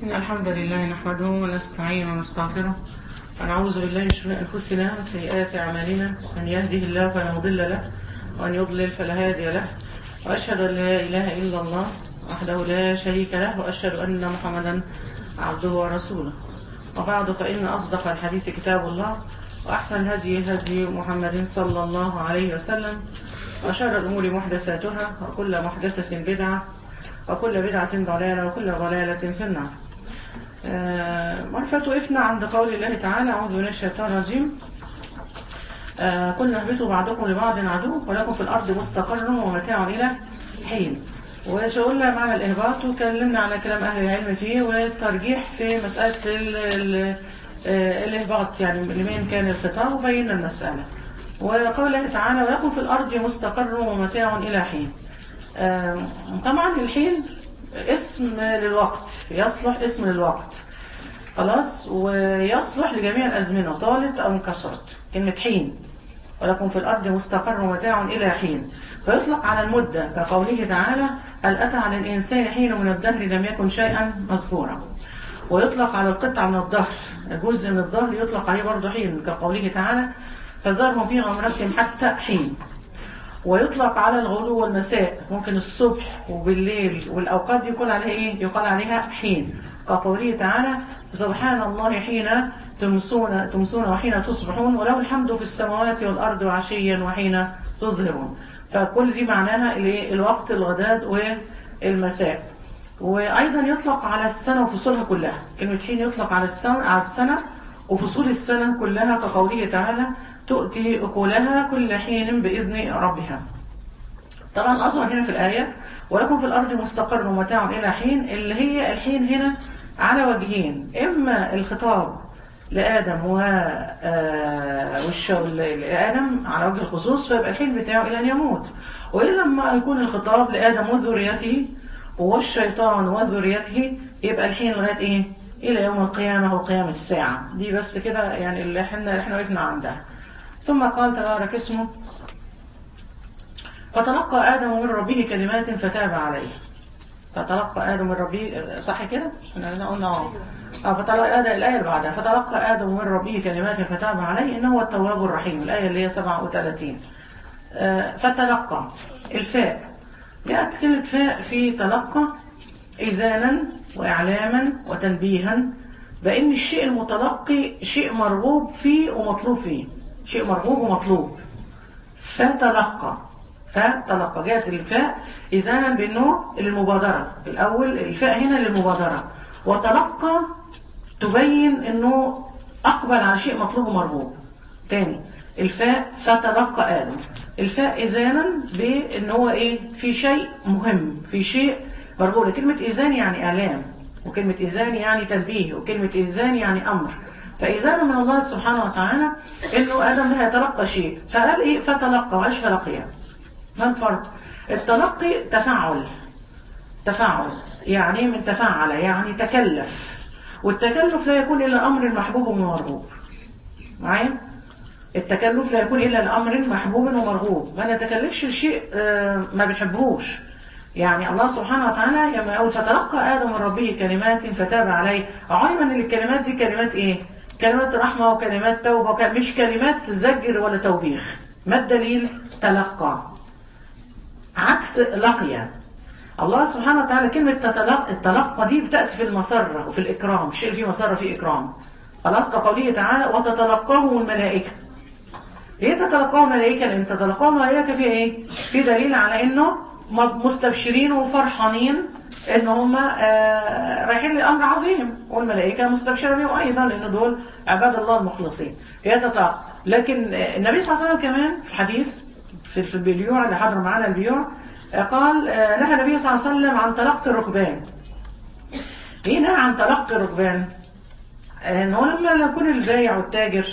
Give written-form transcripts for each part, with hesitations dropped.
إن الحمد لله نحمده ونستعين ونستغفره ونعوذ بالله من شرور أنفسنا وسيئات أعمالنا، من يهده الله فلا مضل له ومن يضلل فلا هادي له، وأشهد أن لا إله إلا الله وحده لا شريك له، وأشهد أن محمدا عبده ورسوله. وبعد، فإن أصدق الحديث كتاب الله، وأحسن الهدي هدي محمد صلى الله عليه وسلم، وشر الأمور محدثاتها، وكل محدثة بدعة، وكل بدعة ضلالة، وكل ضلالة في النار. مرة وقفنا عند قول الله تعالى: أعوذ بالله من الشيطان الرجيم. قلنا اهبطوا بعضكم لبعض عدو ولكم في الأرض مستقر ومتاع إلى حين. وقلنا معنى الإهباط، وكلمنا على كلام أهل العلم فيه والترجيح في مسألة الإهباط، يعني لمن كان الخطاب، وبينا المسألة. وقول الله تعالى: ولكم في الأرض مستقر ومتاع إلى حين. طبعا الحين اسم للوقت، يصلح اسم للوقت خلاص، ويصلح لجميع الأزمنة طالت أو انكسرت. كلمة حين، ولكم في الأرض مستقر ومتاع إلى حين، فيطلق على المدة كقوله تعالى: هل أتى على الإنسان حين من الدهر لم يكن شيئا مذكورا. ويطلق على القطع من الظهر، جزء من الظهر يطلق عليه برضه حين كقوله تعالى: فذرهم في غمرتهم حتى حين. ويطلق على الغدو والمساء، ممكن الصبح وبالليل والأوقات دي يقال عليها إيه؟ يقال عليها حين كقوله تعالى: سبحان الله حين تمسون وحين تصبحون وله الحمد في السماوات والأرض وعشيا وحين تظهرون. فكل دي معناها الوقت، الغداء والمساء. وأيضا يطلق على السنة وفصولها كلها. كلمة حين يطلق على السنة وفصول السنة كلها كقوله تعالى: تؤتي أكلها كل حين بإذن ربها. طبعا أظهر هنا في الآية: ولكم في الأرض مستقر ومتاع إلى حين، اللي هي الحين هنا على وجهين: إما الخطاب لآدم لآدم على وجه الخصوص، فيبقى الحين بتاعه إلى أن يموت. وإلا لما يكون الخطاب لآدم وذريته والشيطان وذريته، يبقى الحين لغاية إيه؟ إلى يوم القيامة وقيام الساعة. دي بس كده يعني اللي احنا وقفنا عندها. ثم قال تبارك اسمه: فتلقى آدم من ربه كلمات فتاب عليه. فتلقى آدم من ربه، صح كده؟ عشان قلنا فتلقى آدم، الآية اللي بعدها: فتلقى آدم من ربه كلمات فتاب عليه إنه هو التواب الرحيم، الآية اللي هي 37. فتلقى، الفاء جاءت كلمة فاء في تلقى إذانا وإعلاما وتنبيها بأن الشيء المتلقي شيء مرغوب فيه ومطلوب فيه، شيء مرغوب ومطلوب. فتلقى جاءت الفاء إذانا بأنه للمبادرة. الأول الفاء هنا للمبادرة، وتلقى تبين أنه أقبل على شيء مطلوب ومرغوب. تاني الفاء فتلقى آدم، الفاء إذانا بأنه هو إيه؟ في شيء مهم، في شيء مرغوب. كلمة إذان يعني إعلام، وكلمة إذان يعني تنبيه، وكلمة إذان يعني أمر. فإذان من الله سبحانه وتعالى إنه آدم لا يتلقى شيء، فقال إيه؟ فتلقى، وقالش تلقي. ما الفرق؟ التلقي تفاعل يعني من تفاعل، يعني تكلف، والتكلف لا يكون إلا أمر محبوب ومرغوب. معايا؟ التكلف لا يكون إلا الأمر محبوب ومرغوب. ما نتكلفش الشيء ما بنحبهوش. يعني الله سبحانه وتعالى لما يقول: فتلقى آدم من ربه كلمات فتاب عليه، علم ان الكلمات دي كلمات ايه؟ كلمات رحمة وكلمات توبة، مش كلمات زجر ولا توبيخ. ما الدليل؟ تلقى عكس لقي. الله سبحانه وتعالى كلمة التلقى دي بتأتي في المسرة وفي الإكرام، في شيء فيه مسرة فيه إكرام. خلاص، كقوله تعالى: وتتلقاهم الملائكة. ليه تتلقاهم الملائكة؟ لأن تتلقاهم الملائكة فيه ايه؟ في دليل على انه مستبشرين وفرحانين ان هم رايحين لأمر عظيم، والملائكة مستبشرة بهم أيضا لأن دول عباد الله المخلصين. لكن النبي صلى الله عليه وسلم كمان في الحديث في البيوع اللي حضر معانا البيوع، قال: نهى النبي صلى الله عليه وسلم عن تلقي الركبان. ليه نهى عن تلقي الركبان؟ انه لما يكون البايع والتاجر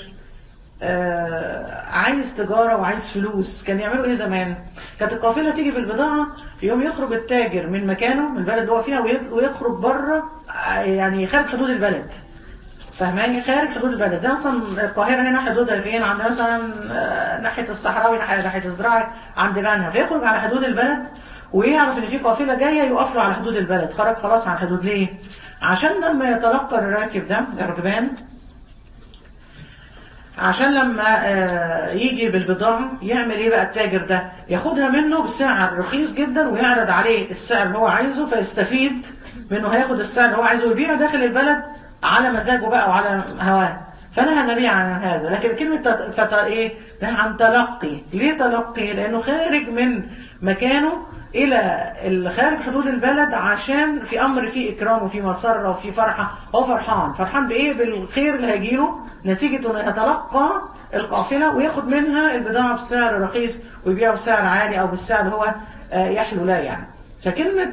عايز تجارة وعايز فلوس، كان يعملوا ايه زمان؟ كانت القافلة تيجي بالبضاعة، يوم يخرج التاجر من مكانه، من البلد اللي هو فيها، ويخرج بره، يعني خارج حدود البلد. فهماني؟ خارج حدود البلد. زي مثلا القاهرة هنا حدودها فين؟ عند مثلا ناحية الصحراوي، ناحية الزراعي، عند بنها، فيخرج على حدود البلد ويعرف ان في قافله جايه يقف له على حدود البلد، خرج خلاص عن الحدود. ليه؟ عشان لما يتلقى الراكب ده الركبان، عشان لما يجي بالبضاعة يعمل ايه بقى التاجر ده؟ ياخدها منه بسعر رخيص جدا ويعرض عليه السعر اللي هو عايزه، فيستفيد منه، هياخد السعر اللي هو عايزه ويبيعه داخل البلد على مزاجه بقى وعلى هواه. فنهى النبي عن هذا. لكن كلمة ايه؟ نهى عن تلقي. ليه تلقي؟ لأنه خارج من مكانه إلى خارج حدود البلد عشان في أمر فيه إكرام وفي مسرة وفي فرحة. هو فرحان بإيه؟ بالخير اللي هيجيله نتيجة أنه يتلقى القافلة وياخد منها البضاعة بسعر رخيص ويبيعه بسعر عالي أو بالسعر اللي هو يحلو لا يعني. فكلمة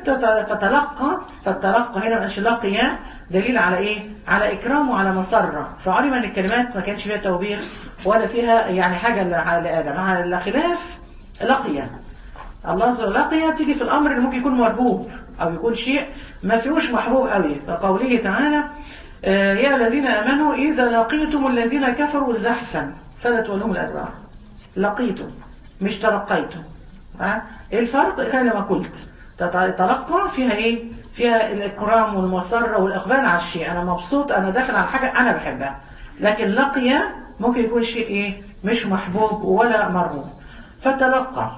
فالتلقى هنا مش لقيا دليل على ايه؟ على اكرام وعلى مسرة. فعلم ان الكلمات ما كانش فيها توبيخ ولا فيها يعني حاجة لآدم، على خلاف لقيا. الله سبحانه لقيا تيجي في الامر اللي ممكن يكون مربوب او يكون شيء ما فيهوش محبوب قوي. فقوله تعالى يا الذين امنوا اذا لقيتم الذين كفروا زحفا فلا تولوهم الادبار. لقيتم مش تلقيتم. ايه الفرق؟ كما قلت تلقى فيها ايه؟ فيها الاكرام والمسره والاقبال على الشيء، انا مبسوط، انا داخل على حاجه انا بحبها. لكن لقي ممكن يكون شيء ايه؟ مش محبوب ولا مرغوب. فتلقى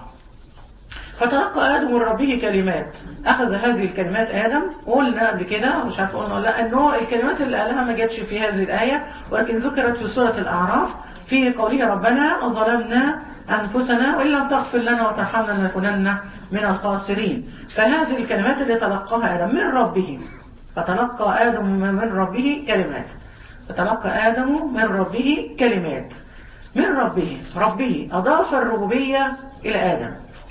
آدم من ربه كلمات. أخذ هذه الكلمات آدم. قلنا قبل كده مش عارف قلنا لا أنه الكلمات اللي قالها ما جاتش في هذه الآية، ولكن ذكرت في سورة الأعراف في قوله ربنا ظلمنا أنفسنا وإن لم تغفر لنا وترحمنا لنكونن من الخاسرين. فهذه الكلمات اللي تلقاها آدم من ربه. فتلقى آدم من ربه كلمات. فتلقى آدم من ربه كلمات. من ربه أضاف الربوبية إلى آدم.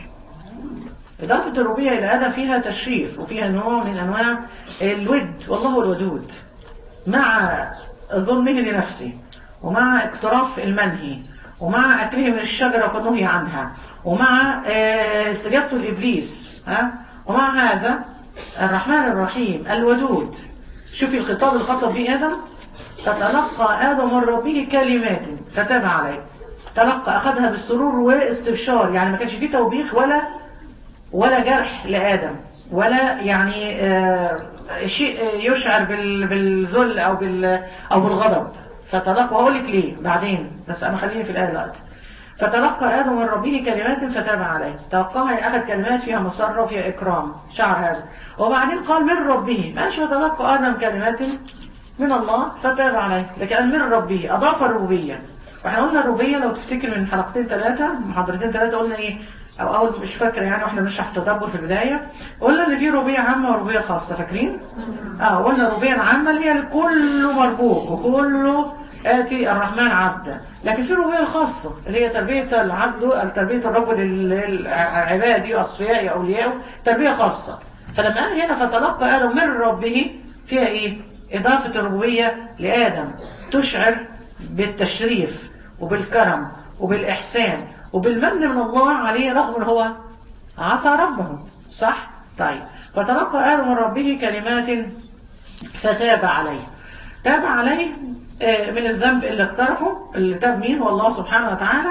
إضافة الربوبية إلى آدم فيها تشريف وفيها نوع من أنواع الود، والله الودود، مع ظلمه لنفسه ومع اقتراف المنهي ومع أكله من الشجرة وقد نهي عنها ومع استجابته لإبليس. ومع هذا الرحمن الرحيم الودود. شوفي الخطاب اللي خطب به آدم. فتلقى آدم من ربه كلمات فتاب عليه. تلقى أخذها بالسرور واستبشار، يعني ما كانش فيه توبيخ ولا جرح لآدم ولا يعني شيء يشعر بالذل أو بالغضب. فتلقى، وأقول لك ليه بعدين بس أنا خليني في الآية دلوقتي. فتلقى آدم من ربه كلمات فتاب عليه. تلقاها أخذ كلمات فيها مسرة وفيها إكرام، شعر هذا. وبعدين قال من ربه، ما قالش فتلقى آدم كلمات من الله فتاب عليه، لكن من ربه أضاف الربوبية. واحنا قلنا الربوبية لو تفتكر من حلقتين ثلاثة محاضرتين ثلاثة قلنا ايه، او اول مش فاكره يعني، واحنا بنشرح التدبر في البدايه قلنا ان في ربوبيه عامه وربوبيه خاصه، فاكرين؟ قلنا الربوبيه العامه اللي هي كله مربوب وكله اتي الرحمن عبدا. لكن في الربوبيه الخاصه اللي هي تربيه العبد، تربيه الرب للعباد واصفيائه واوليائه، تربيه خاصه. فلما قال هنا فتلقى ادم من ربه فيها ايه؟ اضافه الربوبيه لادم تشعر بالتشريف وبالكرم وبالاحسان وبالمن من الله عليه رغم ان هو عصى ربه. صح؟ طيب. فتلقى آدم من ربه كلمات فتاب عليه. تاب عليه من الذنب اللي اقترفه. اللي تاب مين؟ هو الله سبحانه وتعالى.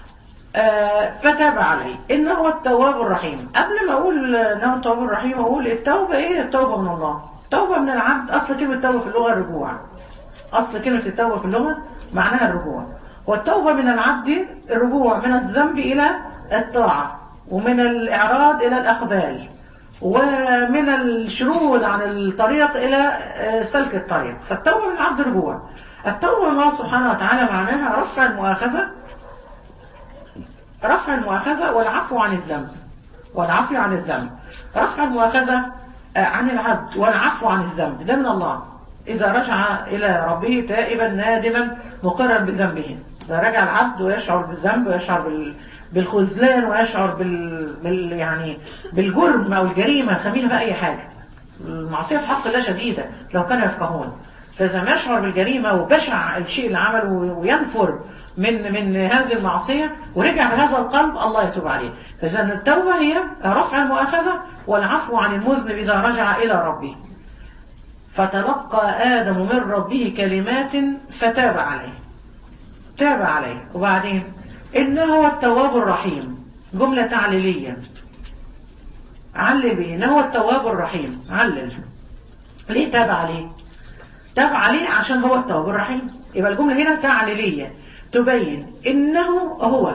فتاب عليه إنه هو التواب الرحيم. قبل ما أقول إنه التواب الرحيم أقول التوبة إيه؟ التوبة من الله. التوبة من العبد. أصل كلمة التوبة في اللغة الرجوع. أصل كلمة التوبة في اللغة معناها الرجوع. والتوبة من العبد الرجوع من الذنب إلى الطاعة، ومن الإعراض إلى الأقبال، ومن الشرود عن الطريق إلى سلك الطريق. فالتوبة من العبد رجوع. التوبة من الله سبحانه وتعالى معناها رفع المؤاخذة والعفو عن الذنب. رفع المؤاخذة عن العبد والعفو عن الذنب ده من الله. إذا رجع إلى ربه تائبا نادما مقرا بذنبه. إذا رجع العبد ويشعر بالذنب ويشعر بالخذلان ويشعر يعني بالجرم أو الجريمة، سميها بأي حاجة. المعصية في حق الله شديدة لو كانوا يفقهون. فإذا ما يشعر بالجريمة وبشع الشيء اللي عمله وينفر من هذه المعصية ورجع بهذا القلب، الله يتوب عليه. فإذا التوبة هي رفع المؤاخذة والعفو عن المذنب إذا رجع إلى ربه. فتلقى آدم من ربه كلمات فتاب عليه. تاب عليه. وبعدين إنه هو التواب الرحيم. جملة تعليلية. علل بيه ان هو التواب الرحيم. علل ليه تاب عليه؟ تاب عليه عشان هو التواب الرحيم. يبقى الجملة هنا تعليلية تبين انه هو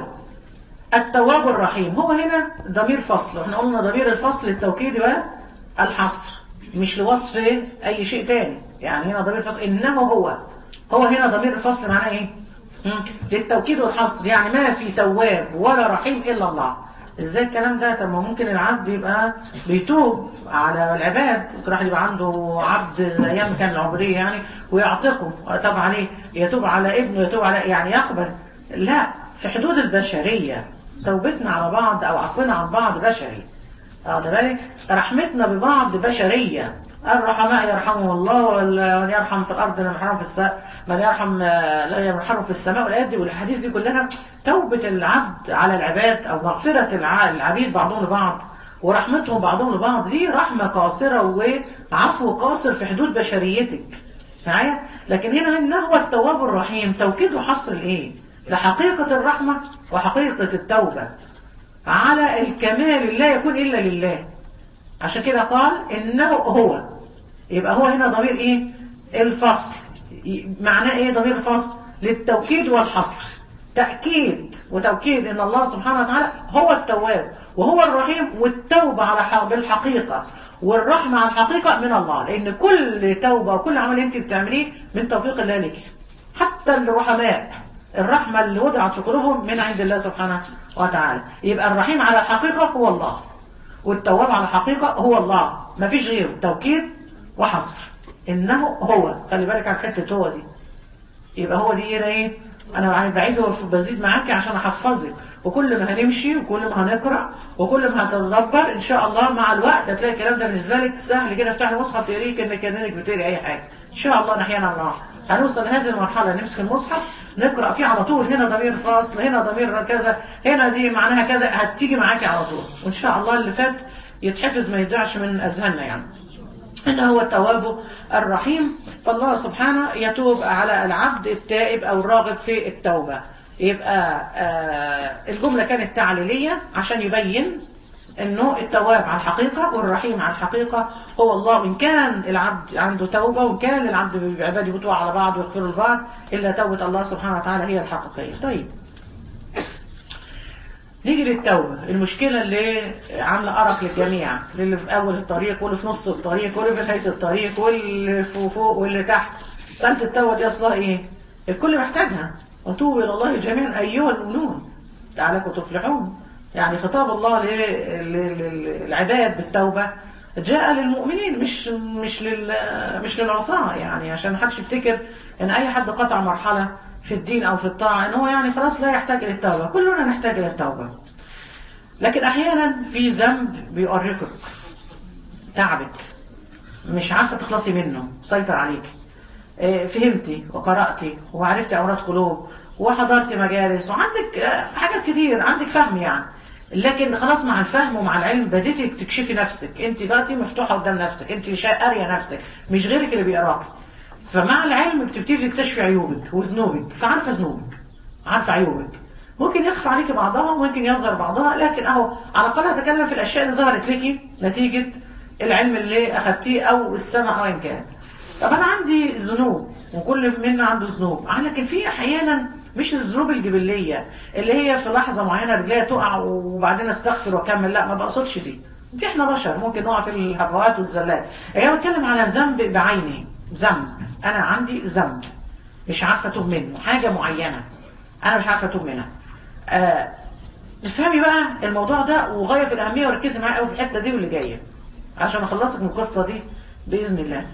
التواب الرحيم. هو هنا ضمير فصل، احنا قلنا ضمير الفصل للتوكيد والحصر مش لوصف اي شيء تاني. يعني هنا ضمير الفصل انه هو هنا ضمير الفصل معناه ايه؟ للتوكيد والحصر، يعني ما في تواب ولا رحيم الا الله. ازاي الكلام ده؟ طب ما ممكن العبد يبقى بيتوب على العباد، ممكن واحد يبقى عنده عبد ايام كان العبوديه يعني ويعتقه ويتوب عليه، يتوب على ابنه، يتوب على يعني يقبل. لا، في حدود البشريه. توبتنا على بعض او عفونا عن بعض بشري. واخد بالك؟ رحمتنا ببعض بشريه. الرحماء يرحمهم الله، ومن يرحم في الارض لا يرحم في السماء، من يرحم لا يرحم في السماء. والايات دي والاحاديث دي كلها توبه العبد على العباد او مغفره العبيد بعضهم لبعض ورحمتهم بعضهم لبعض، دي رحمه قاصره وعفو قاصر في حدود بشريتك معايا. لكن هنا ان هو التواب الرحيم توكيد وحصر الايه؟ لحقيقه الرحمه وحقيقه التوبه على الكمال لا يكون الا لله. عشان كده قال انه هو. يبقى هو هنا ضمير ايه؟ الفصل. معناه ايه ضمير الفصل؟ للتوكيد والحصر. تأكيد وتوكيد ان الله سبحانه وتعالى هو التواب وهو الرحيم، والتوبة على بالحقيقة والرحمة على الحقيقة من الله. لان كل توبة وكل عمل انت بتعمليه من توفيق الله لك. حتى الرحماء الرحمة اللي وضعت في قلوبهم من عند الله سبحانه وتعالى. يبقى الرحيم على الحقيقة هو الله، والتواب على الحقيقة هو الله، ما فيش غيره. توكيد وحصر انه هو. خلي بالك عن حتة هو دي. يبقى هو دي ايه؟ انا بعيد وبزيد معاكي عشان احفظك. وكل ما هنمشي وكل ما هنقرأ وكل ما هتتدبر ان شاء الله مع الوقت هتلاقي الكلام ده بالنسبة لك سهل كده. افتح المصحف تقريه كأنك بتقري اي حاجة ان شاء الله. نحيانا الله هنوصل لهذه المرحلة نمسك المصحف نقرأ فيه على طول. هنا ضمير فاصل، هنا ضمير كذا، هنا دي معناها كذا، هتيجي معاكي على طول. وان شاء الله اللي فات يتحفظ ما يضيعش من اذهاننا. يعني إنه هو التواب الرحيم. فالله سبحانه يتوب على العبد التائب أو الراغب في التوبة. يبقى الجملة كانت تعليلية عشان يبين إنه التواب على الحقيقة والرحيم على الحقيقة هو الله. إن كان العبد عنده توبة وإن كان العبد بعباده يبطوا على بعض ويغفروا لبعض، إلا توبة الله سبحانه وتعالى هي الحقيقية. طيب نيجي للتوبة. المشكلة اللي عاملة أرق للجميع، اللي في أول الطريق واللي في نص الطريق واللي في نهاية الطريق واللي فوق واللي تحت. سألت التوبة دي أصلها إيه؟ الكل محتاجها. وتوبوا إلى الله جميعا أيها المؤمنون لعلكم تفلحون. يعني خطاب الله للعباد بالتوبة جاء للمؤمنين مش للعصاة. يعني عشان ما حدش يفتكر إن أي حد قطع مرحلة في الدين أو في الطاعة إن هو يعني خلاص لا يحتاج إلى التوبة. كلنا نحتاج إلى التوبة. لكن أحيانا في ذنب بيؤرقك، تعبك، مش عارفة تخلصي منه، سيطر عليك. فهمتي وقرأتي وعرفتي أمراض قلوب وحضرتي مجالس وعندك حاجات كتير، عندك فهم يعني. لكن خلاص مع الفهم ومع العلم بديتي تكشفي نفسك. انت دلوقتي مفتوحة قدام نفسك، انت قارية نفسك مش غيرك اللي بيقراكي. فمع العلم بتبتدي تكتشفي عيوبك وذنوبك، فعارفة ذنوبك، عارفة عيوبك. ممكن يخفى عليك بعضها وممكن يظهر بعضها، لكن اهو على الأقل هتكلم في الأشياء اللي ظهرت لك نتيجة العلم اللي أخدتيه أو السمع أو إن كان. طب أنا عندي ذنوب وكل منا عنده ذنوب، لكن في أحيانا مش الذنوب الجبلية اللي هي في لحظة معينة رجليها تقع وبعدين استغفر واكمل، لا ما بقصدش دي احنا بشر ممكن نقع في الهفوات والزلات. هي بتكلم على ذنب بعينه. ذنب انا عندي ذنب مش عارفه اتوب منه، حاجه معينه انا مش عارفه اتوب منها. افهمي بقى الموضوع ده وغايه في الاهميه وركزي معايا قوي في الحته دي واللي جايه عشان اخلصك من القصه دي باذن الله.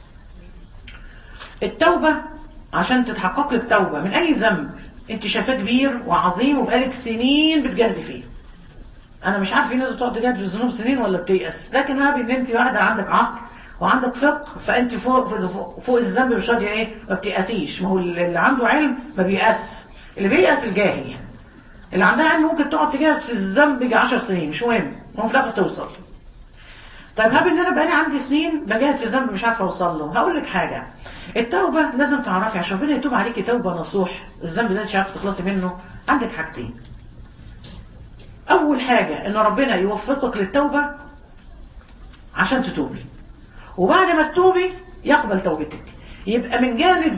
التوبه عشان تتحقق لك توبه من اي ذنب انت شايفاه كبير وعظيم وبقالك سنين بتجاهدي فيه. انا مش عارف في ناس بتقعد تجاهد في الذنوب سنين ولا بتيأس، لكن هابي ان انت واحده عندك عقل وعندك فقه، فانت فوق الذنب مش راضيه ايه، ما بتيأسيش. ما هو اللي عنده علم ما بيأس، اللي بيأس الجاهل. اللي عندها علم ممكن تقعد تجاهد في الذنب 10 سنين مش مهم، المهم في الاخر توصل. طيب هابي ان انا بقالي عندي سنين بجاهد في ذنب مش عارفه اوصل له. هقول لك حاجه، التوبه لازم تعرفي عشان ربنا يتوب عليكي توبه نصوح، الذنب ده مش عارفه تخلصي منه. عندك حاجتين. اول حاجه ان ربنا يوفقك للتوبه عشان تتوبي، وبعد ما تتوبي يقبل توبتك. يبقى من جانب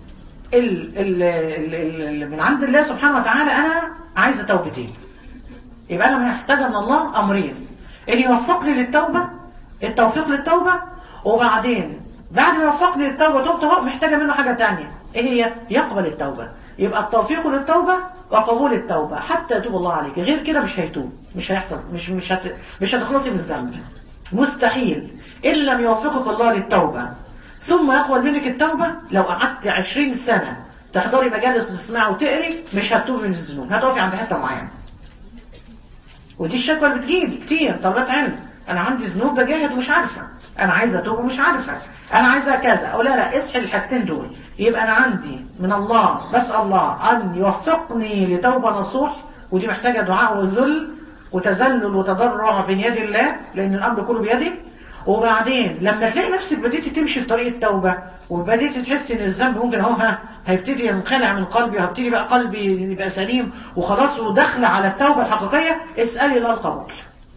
من عند الله سبحانه وتعالى أنا عايزة توبتين. يبقى أنا محتاجة من الله أمرين: اللي يوفقني للتوبة، التوفيق للتوبة، وبعدين بعد ما يوفقني للتوبة توبت اهو محتاجة منه حاجة تانية، ايه هي؟ يقبل التوبة. يبقى التوفيق للتوبة وقبول التوبة حتى يتوب الله عليك، غير كده مش هيتوب، مش هيحصل، مش هتخلصي من الذنب، مستحيل. إن لم يوفقك الله للتوبة ثم يقبل منك التوبة، لو قعدت 20 سنة تحضري مجالس وتسمعي وتقري مش هتتوبي من الذنوب، هتقفي عند حتة معينة. ودي الشكوى اللي بتجيلي كتير طلبات علم: انا عندي ذنوب بجاهد ومش عارفه، انا عايزه اتوب ومش عارفه، انا عايزه كذا. او لا اصحي الحاجتين دول. يبقى انا عندي من الله بسال الله ان يوفقني لتوبه نصوح، ودي محتاجه دعاء وذل وتذلل وتضرع بين يد الله، لان الامر كله بيده. وبعدين لما تلاقي نفسك بديتي تمشي في طريق التوبه، وبديتي تحسي ان الذنب ممكن اهو هيبتدي ينخلع من قلبي، وهبتدي بقى قلبي يبقى سليم وخلاص وداخله على التوبه الحقيقيه، اسالي الله القبول.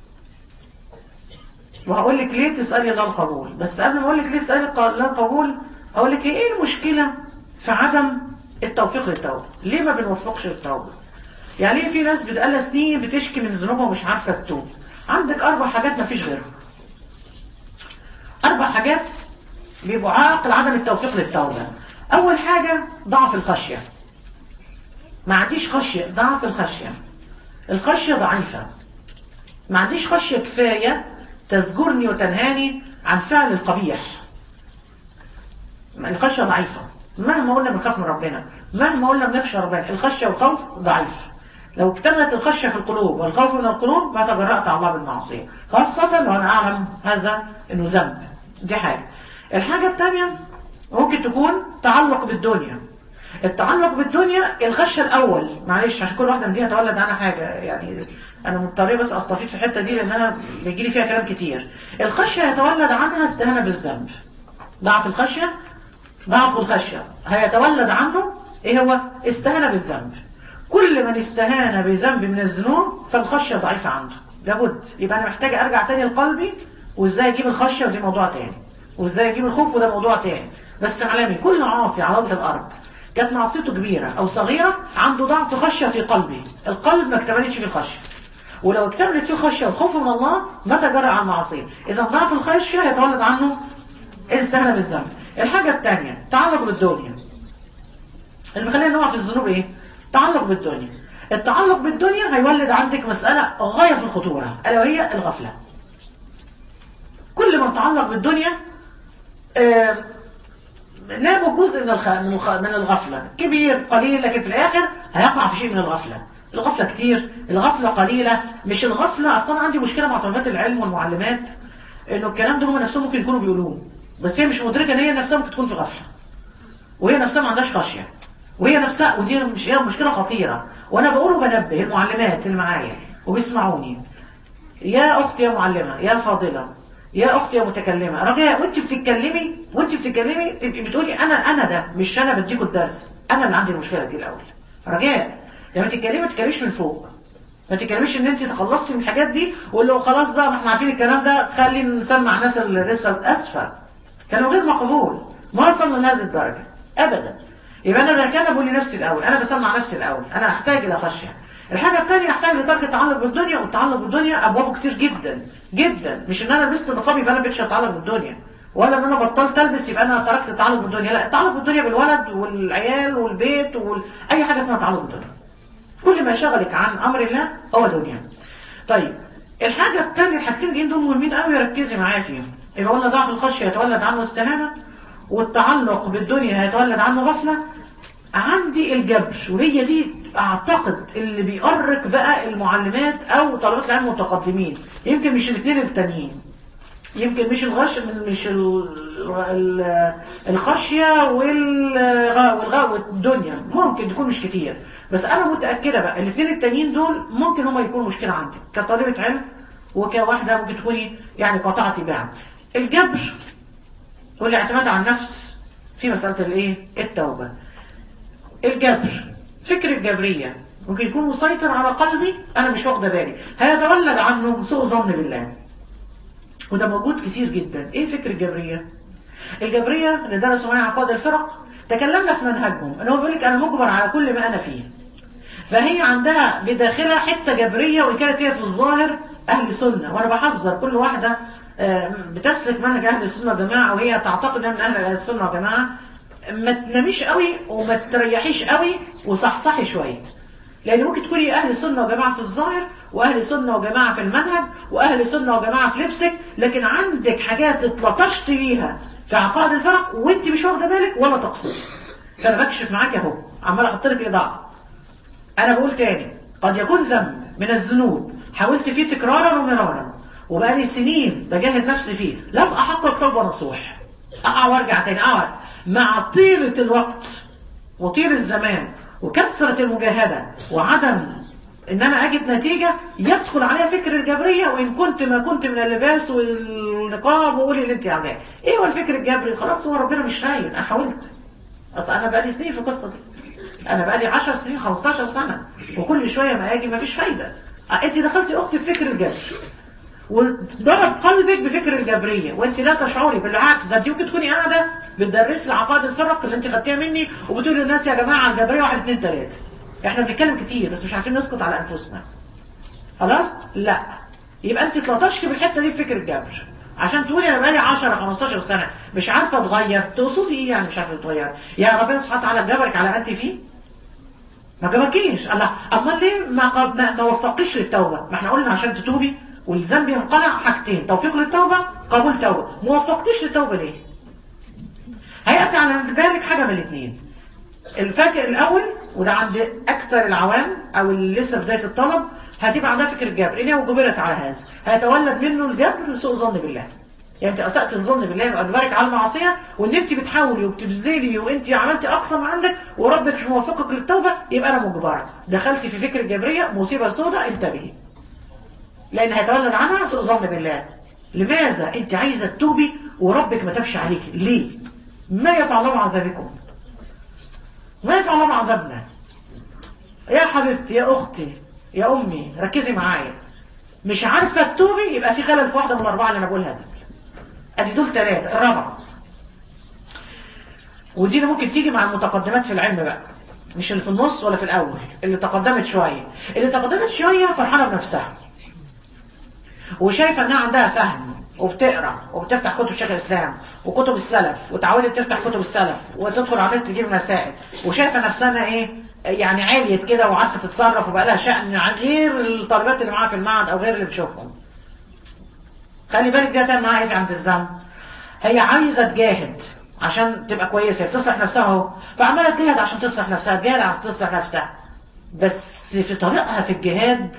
وهقول لك ليه تسالي الله القبول، بس قبل ما اقول لك ليه تسالي الله القبول هقول لك ايه المشكله في عدم التوفيق للتوبه. ليه ما بنوفقش للتوبه؟ يعني ليه في ناس بقالها سنين بتشكي من ذنوبها ومش عارفه تتوب؟ عندك 4 حاجات ما فيش غيرهم. 4 حاجات بيبقوا عائق لعدم التوفيق للتوبه. اول حاجه ضعف الخشيه. ما عنديش خشيه، ضعف الخشيه. الخشيه ضعيفه، ما عنديش خشيه كفايه تزجرني وتنهاني عن فعل القبيح. الخشيه ضعيفه، مهما قلنا بنخاف من ربنا، مهما قلنا بنخشى ربنا، الخشيه والخوف ضعيف. لو اكتملت الخشيه في القلوب والخوف من القلوب ما تجرأت على الله بالمعصيه، خاصه لو انا اعلم هذا انه ذنب. دي حاجه. الحاجه الثانيه ممكن تكون تعلق بالدنيا. التعلق بالدنيا الخشيه الاول، معلش عشان كل واحده من دي هتولد عنها حاجه، يعني انا مضطر بس استفيد في الحته دي لانها بيجي لي فيها كلام كتير. الخشيه هيتولد عنها استهانه بالذنب. ضعف الخشيه، ضعف الخشيه هيتولد عنه ايه هو؟ استهانه بالذنب. كل من استهان بذنب من الذنوب فالخشيه ضعيفه عنده، لابد. يبقى انا محتاج ارجع تاني لقلبي، وازاي اجيب الخشيه ودي موضوع تاني، وازاي اجيب الخوف وده موضوع تاني. بس علامي كل عاصي على وجه الارض كانت معصيته كبيره او صغيره عنده ضعف خشيه في قلبي، القلب ما اكتملتش فيه الخشيه. ولو اكتملت فيه الخشيه والخوف من الله ما تجرأ على المعصيه. اذا ضعف الخشيه يتولد عنه الاستهانه بالذنب. الحاجه الثانيه تعلق بالدنيا. اللي بيخلينا نقع في الذنوب ايه؟ تعلق بالدنيا. التعلق بالدنيا هيولد عندك مساله غايه في الخطوره، الا وهي الغفله. كل ما تعلق بالدنيا نابوا جزء من الغفلة، كبير قليل، لكن في الآخر هيقع في شيء من الغفلة. الغفلة كتير، الغفلة قليلة. مش الغفلة أصلا، عندي مشكلة مع طلبات العلم والمعلمات إنه الكلام ده هم نفسهم ممكن يكونوا بيقولوه، بس هي مش مدركة إن هي نفسها ممكن تكون في غفلة، وهي نفسها ما عندهاش خشية، وهي نفسها، ودي مش هي مشكلة خطيرة. وأنا بقول وبنبه المعلمات اللي معايا وبيسمعوني: يا أختي يا معلمة يا فاضلة يا اختي يا متكلمه، رجاء وانت بتتكلمي تبقي بتقولي انا ده، مش انا بديكوا الدرس، انا اللي عندي المشكله دي الاول. رجاء لما تتكلمي ما تتكلميش من فوق، ما تتكلميش ان انت تخلصتي من الحاجات دي ولو خلاص بقى ما احنا عارفين الكلام ده خلي نسمع الناس اللي لسه اسفه. كانوا غير مقبول، ما وصلنا لهذه الدرجه ابدا. يبقى انا كان بقول لنفسي الاول، انا بسمع نفسي الاول، انا احتاج الى خشيه. الحاجه الثانيه احتاج لترك التعلق بالدنيا، والتعلق بالدنيا ابوابه كتير جدا جدا. مش ان انا لبست نقابي يبقى انا بقتش اتعلق بالدنيا، ولا ان انا بطلت البس يبقى انا تركت التعلق بالدنيا. لا، التعلق بالدنيا بالولد والعيال والبيت اي حاجه اسمها تعلق بالدنيا. كل ما شغلك عن امر الله هو دنيا. طيب الحاجه الثانيه، الحاجتين دي دول مهمين قوي، ركزي معايا فيهم. يبقى قلنا ضعف الخشيه يتولد عنه استهانه، والتعلق بالدنيا هيتولد عنه غفله. عندي الجبر، وهي دي اعتقد اللي بيقرك بقى المعلمات او طلبات العلم المتقدمين. يمكن مش الاثنين التانيين، يمكن مش الخشيه والدنيا ممكن تكون مش كتير، بس انا متاكده بقى الاثنين التانيين دول ممكن هما يكونوا مشكله عندك كطالبه علم وكواحده ممكن تكوني يعني قاطعتي بيع. الجبر والاعتماد على النفس في مساله الايه؟ التوبه. الجبر، فكر الجبرية ممكن يكون مسيطر على قلبي، أنا مش واخدة بالي، هيتولد عنه سوء ظن بالله. وده موجود كتير جدا. ايه فكر الجبرية؟ الجبرية اللي درسوا معايا عقائد الفرق تكلمنا في منهجهم ان هو بيقول لك انا مجبر على كل ما انا فيه. فهي عندها بداخلها حته جبريه، وان كانت هي في الظاهر اهل سنه. وانا بحذر كل واحده بتسلك منهج اهل السنه والجماعه وهي تعتقد ان من اهل السنه والجماعه، ما تناميش قوي وما تريحيش قوي وصحصحي شويه. لان ممكن تكوني اهل سنه وجماعه في الظاهر، واهل سنه وجماعه في المنهج، واهل سنه وجماعه في لبسك، لكن عندك حاجات اتلطشت بيها في عقائد الفرق وانت مش واخده بالك ولا تقصدي. فانا بكشف معاك اهو، عمال احط لك اضاءه. انا بقول تاني، قد يكون ذنب من الذنوب حاولت فيه تكرارا ومرارا وبقالي سنين بجاهد نفسي فيه، لم احقق توبه نصوح، اقع وارجع تاني، اقعد مع طيله الوقت وطيل الزمان وكثره المجاهده وعدم ان انا اجد نتيجه، يدخل عليها فكر الجبريه. وان كنت ما كنت من اللباس والنقاب وقولي اللي انت عاملاه. ايه هو الفكر الجبري؟ خلاص هو ربنا مش راين، انا حاولت. اصل انا بقالي سنين في القصه دي، انا بقالي 10 سنين 15 سنه، وكل شويه ما اجي ما فيش فايده. انت دخلتي اختي في فكر الجبر وضرب قلبك بفكر الجبريه وانت لا تشعري. بالعكس، ده انت ممكن تكوني قاعده بتدرسي العقائد الفرق اللي انت خدتيها مني وبتقولي للناس يا جماعه الجبريه 1 2 3. احنا بنتكلم كتير بس مش عارفين نسكت على انفسنا. خلاص؟ لا، يبقى انت اتلطشتي بالحته دي في فكر الجبر عشان تقولي انا بقالي 10 15 سنه مش عارفه اتغير. تقصدي ايه يعني مش عارفه تتغير؟ يا ربنا سبحانه وتعالى جبرك على ما انت فيه؟ ما جبركيش. الله، امال ليه ما وفقكيش للتوبه؟ ما احنا قلنا عشان تتوبي والذنب ينقلع حاجتين، توفيق للتوبه، قبول توبه. ما وفقتيش للتوبه ليه؟ هياتي على بالك حاجه من الاثنين. الفكر الاول، وده عند اكثر العوام او اللي لسه في بدايه الطلب، هتبقى عندها فكر الجبر، ان هي وجبرت على هذا، هيتولد منه الجبر سوء ظن بالله. يعني انت اسأت الظن بالله واجبرك على المعصيه، وان انت بتحاولي وبتبذلي وانت عملتي اقصى ما عندك وربك مش موفقك للتوبه، يبقى انا مجبره. دخلتي في فكر الجبريه، مصيبه سوداء، انتبهي. لان هيتولد عنها سوء ظن بالله. لماذا انت عايزه تتوبي وربك ما تبش عليك؟ ليه؟ ما يفعل الله بعذابكم؟ ما يفعل الله بعذابنا؟ يا حبيبتي، يا اختي، يا امي، ركزي معايا. مش عارفه تتوبي، يبقى في خلل في واحده من الاربعه اللي انا بقولها دي. ادي دول 3. الرابعه، ودي اللي ممكن تيجي مع المتقدمات في العلم بقى، مش اللي في النص ولا في الاول، اللي تقدمت شويه. اللي تقدمت شويه فرحانه بنفسها وشايفه انها عندها فهم وبتقرا وبتفتح كتب شيخ الاسلام وكتب السلف، وتعودت تفتح كتب السلف وتدخل على النت تجيب مسائل، وشايفه نفسها ايه يعني عاليه كده وعارفه تتصرف وبقى لها شأن غير الطالبات اللي معاها في المعهد او غير اللي بتشوفهم. خلي بالك ده تعمل معاها ايه عند الذنب؟ هي عايزه تجاهد عشان تبقى كويسه، هي بتصلح نفسها اهو، فعماله تجاهد عشان تصلح نفسها، تجاهد عشان تصلح نفسها. بس في طريقها في الجهاد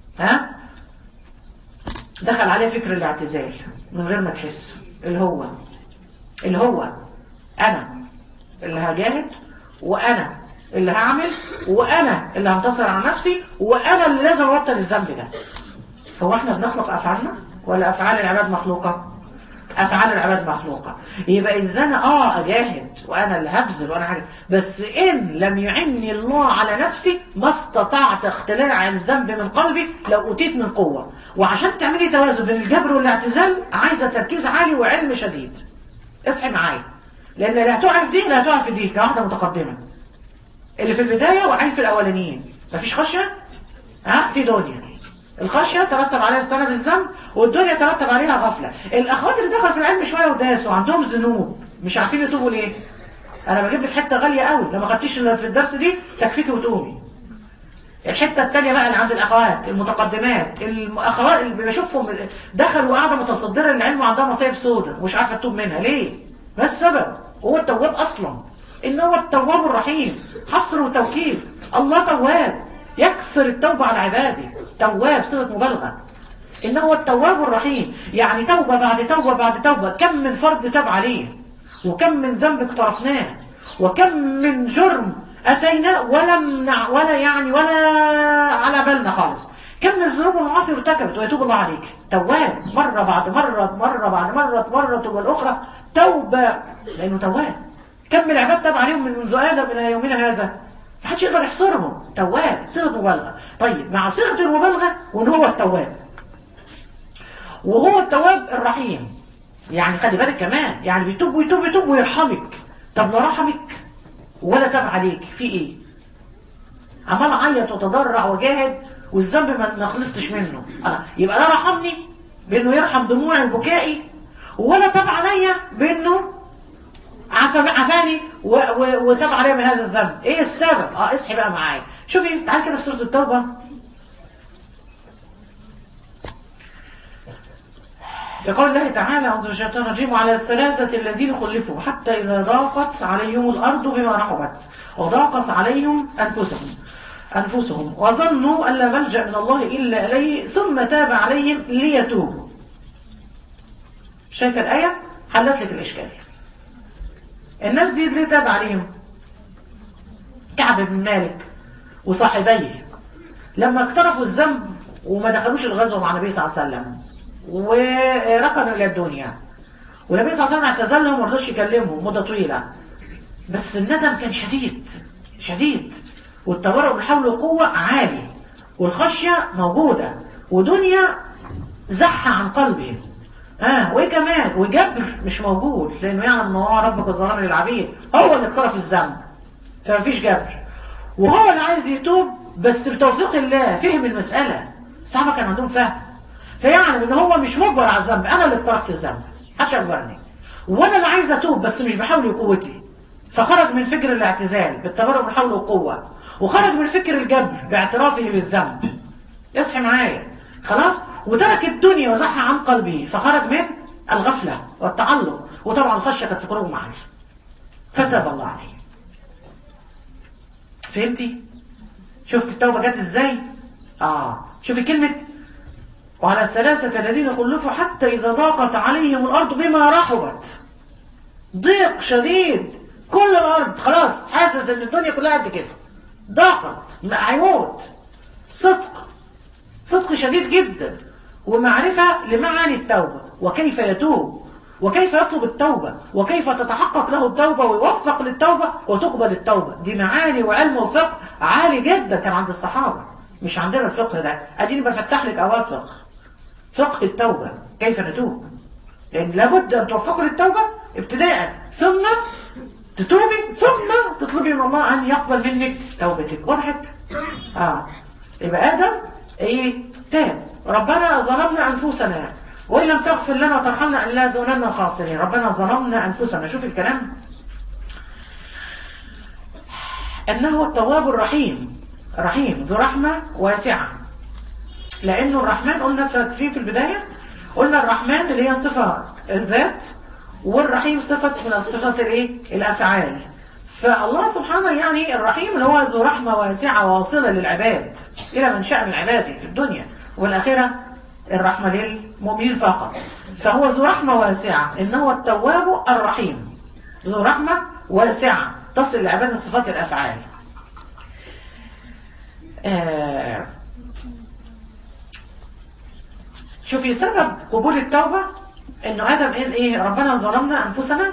دخل عليه فكر الاعتزال من غير ما تحس، اللي هو انا اللي هجاهد، وانا اللي هعمل، وانا اللي هنتصر على نفسي، وانا اللي لازم ابطل الذنب ده. هو احنا بنخلق افعالنا ولا افعال العباد مخلوقه؟ افعال العباد مخلوقه. يبقى اذا انا اجاهد وانا اللي هبذل وانا حاجه، بس ان لم يعني الله على نفسي ما استطعت اختلاع الذنب من قلبي لو اوتيت من قوه. وعشان تعملي توازن بين الجبر والاعتزال عايزه تركيز عالي وعلم شديد. اصحي معايا، لان لا هتقع في دي لا هتقع في دي كواحده متقدمه. اللي في البدايه واقعين في الاولانيين، مفيش خشيه في دنيا. الخشيه ترتب عليها استنى بالذنب، والدنيا ترتب عليها غفله. الاخوات اللي دخلوا في العلم شويه وداسوا عندهم ذنوب مش عارفين يتوبوا ليه. انا بجيب لك حته غاليه قوي، لما خدتيش في الدرس دي تكفيكي وتقومي. الحته الثانيه بقى اللي عند الاخوات المتقدمات، الاخوات اللي بشوفهم دخلوا قاعده متصدره للعلم وعندها مصايب سوداء ومش عارفه تتوب منها ليه؟ ما السبب؟ هو التواب اصلا، ان هو التواب الرحيم، حصر وتوكيد. الله تواب يكثر التوبه على عباده. تواب صيغه مبالغه، ان هو التواب الرحيم، يعني توبه بعد توبه بعد توبه. كم من فرد تاب عليه، وكم من ذنب اقترفناه، وكم من جرم اتينا ولا على بالنا خالص. كم من الذنوب والمعاصي ارتكبت ويتوب الله عليك. تواب مره بعد مره، مره بعد مره توبه الاخرى توبه، لانه تواب. كم من العباد تاب عليهم من منذ ادم الى يومنا هذا، محدش يقدر يحصرهم. تواب صيغه مبالغه. طيب مع صيغه المبالغه وان هو التواب، وهو التواب الرحيم. يعني خلي بالك كمان، يعني بيتوب ويتوب ويتوب ويرحمك. طب لو رحمك ولا تاب عليك في ايه؟ عمال اعيط وتضرع وجاهد والذنب ما خلصتش منه، يبقى لا رحمني بانه يرحم دموعي وبكائي، ولا تاب عليا بانه عفاني وتاب عليا من هذا الذنب. ايه السبب؟ اصحي بقى معايا. شوفي تعالي كده في سورة التوبة، في قول الله تعالى: أعوذ بالله من الشيطان الرجيم: وعلى الثلاثة الذين خلفوا حتى إذا ضاقت عليهم الأرض بما رحبت وضاقت عليهم أنفسهم وظنوا أن لا ملجأ من الله إلا إليه ثم تاب عليهم ليتوبوا. شايفة الآية؟ حلت لك الإشكال. الناس دي ليه تاب عليهم؟ كعب بن مالك وصاحبيه لما اقترفوا الذنب وما دخلوش الغزوة مع النبي صلى الله عليه وسلم وركنوا إلى الدنيا، والنبي صلى الله عليه وسلم اعتزلهم وما رضاش يكلمهم مدة طويلة، بس الندم كان شديد والتبرؤ من حول وقوة عالي والخشية موجودة ودنيا زحة عن قلبه. وايه كمان؟ وجبر مش موجود، لانه يعلم ان هو ربك الظلام للعبيد، هو اللي اقترف الذنب فمفيش جبر، وهو اللي عايز يتوب بس بتوفيق الله فهم المسألة. الصحابة كان عندهم فهم، فيعلم ان هو مش مجبر على الذنب، انا اللي اقترفت الذنب محدش اجبرني، وانا اللي عايز اتوب بس مش بحول وقوتي. فخرج من فكر الاعتزال بالتبرؤ من حول وقوة، وخرج من فكر الجبر باعترافه بالذنب. يصحي معايا خلاص، وترك الدنيا وزحها عن قلبه، فخرج من الغفلة والتعلق، وطبعا الخشية كانت في قلوبه معاه، فتاب الله عليه. فهمتي؟ شفت التوبة جت ازاي؟ شوفي كلمة وعلى الثلاثة الذين خلفوا حتى إذا ضاقت عليهم الأرض بما رحبت. ضيق شديد، كل الأرض خلاص حاسس إن الدنيا كلها قد كده، ضاقت هيموت. صدق شديد جدا، ومعرفة لمعاني التوبة وكيف يتوب وكيف يطلب التوبة وكيف تتحقق له التوبة ويوفق للتوبة وتقبل التوبة. دي معاني وعلم وفقه عالي جدا كان عند الصحابة، مش عندنا الفقه ده. اديني بفتح لك ابواب فقه التوبة، كيف نتوب، لان لابد ان توفق للتوبة ابتداء، ثم تتوبي، ثم تطلبي من الله ان يقبل منك توبتك. وضحت؟ يبقى ادم تاب: ربنا ظلمنا انفسنا وان لم تغفر لنا وترحمنا لنكونن من الخاسرين. ربنا ظلمنا انفسنا. شوف الكلام، انه التواب الرحيم ذو رحمة واسعة. لانه الرحمن قلنا في البداية، قلنا الرحمن اللي هي صفة الذات، والرحيم صفة من الصفات الافعال. فالله سبحانه يعني الرحيم اللي هو ذو رحمة واسعة واصلة للعباد الى من شاء من عباده في الدنيا والاخرة، الرحمة للمؤمنين فقط. فهو ذو رحمة واسعة، إنه التواب الرحيم ذو رحمة واسعة تصل لعباد من صفات الأفعال. شوفي سبب قبول التوبة إنه آدم قال ربنا ظلمنا أنفسنا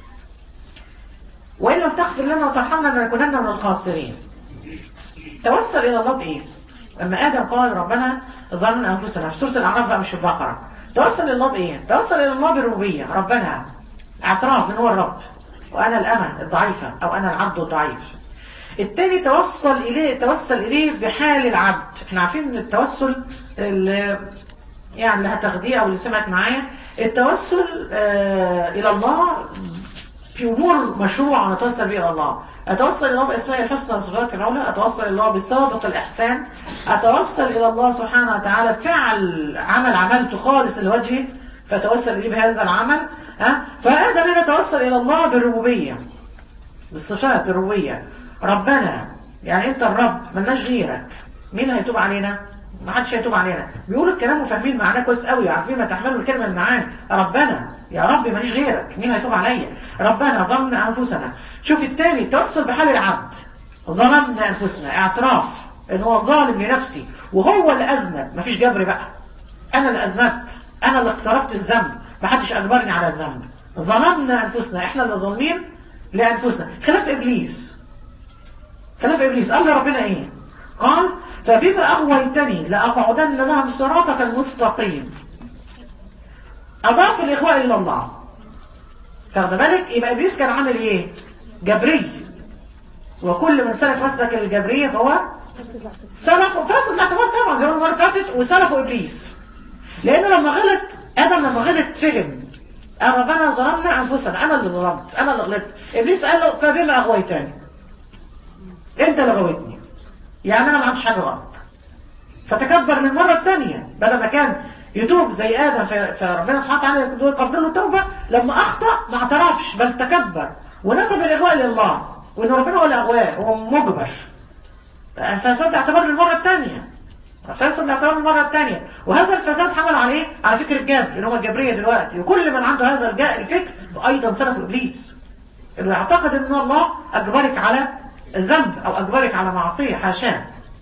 وإن لم تغفر لنا وترحمنا لنكونن من الخاسرين. توسل إلى الله بإيه؟ لما آدم قال ربنا ظلمنا أنفسنا في سورة الأعراف بقى مش في البقرة، توسل إلى الله بإيه؟ توسل إلى الله بالربوبية. ربنا اعتراف إن هو الرب وأنا الأمة الضعيفة أو أنا العبد الضعيف. التاني توسل إليه بحال العبد. احنا عارفين ان التوسل يعني اللي هتاخديه او اللي سمعت معايا، التوسل الى الله في امور مشروعه نتوسل بها الى الله. اتوسل الى الله باسماء الحسنى وصفاته العلى، اتوسل الى الله بسابق الاحسان، اتوسل الى الله سبحانه وتعالى بفعل عمل عملته خالص لوجهه فاتوسل اليه بهذا العمل. فادم هنا توسل الى الله بالربوبيه، بالصفات الربوبيه. ربنا يعني انت الرب ملناش غيرك، مين هيتوب علينا؟ ما حدش هيتوب علينا. بيقولوا الكلام وفاهمين معناه كويس قوي، عارفين ما تحملوا الكلمه المعاني. ربنا يا رب ماليش غيرك، مين هيتوب عليا؟ ربنا ظلمنا انفسنا. شوف التاني التوسل بحال العبد، ظلمنا انفسنا، اعتراف ان هو ظالم لنفسي وهو اللي اذنب، مفيش جبر بقى، انا اللي اذنبت، انا اللي اقترفت الذنب، ما حدش اجبرني على الذنب. ظلمنا انفسنا، احنا اللي ظالمين لانفسنا. خلاف ابليس قال ربنا ايه؟ قال فبما اغويتني لاقعدن لهم صراطك المستقيم. اضاف الاغواء الى الله. فاخد بالك؟ يبقى ابليس كان عامل ايه؟ جبري، وكل من سلك مسلك الجبريه فهو سلف فاسد الاعتبار طبعا زي ما المره اللي فاتت، وسلفه ابليس. لانه لما غلط ادم، لما غلط فهم ربنا ظلمنا انفسنا، انا اللي ظلمت، انا اللي غلطت. ابليس قال له فبما اغويتني، انت اللي غويتني، يعني انا ما عملتش حاجه غلط. فتكبر للمره الثانيه، بدل ما كان يتوب زي ادم فربنا سبحانه وتعالى يقدر له التوبه، لما اخطا ما اعترفش بل تكبر ونسب الاغواء لله، وان ربنا هو اللي اغواه، هو مجبر. فساد اعتبار للمره الثانيه، فاسد الاعتبار المره الثانيه. وهذا الفساد حمل عليه على فكر الجبر اللي هم الجبريه دلوقتي، وكل من عنده هذا الفكر ايضا سلف ابليس، اللي يعتقد ان الله اجبرك على ذنب او اجبرك على معصيه. حاشاه،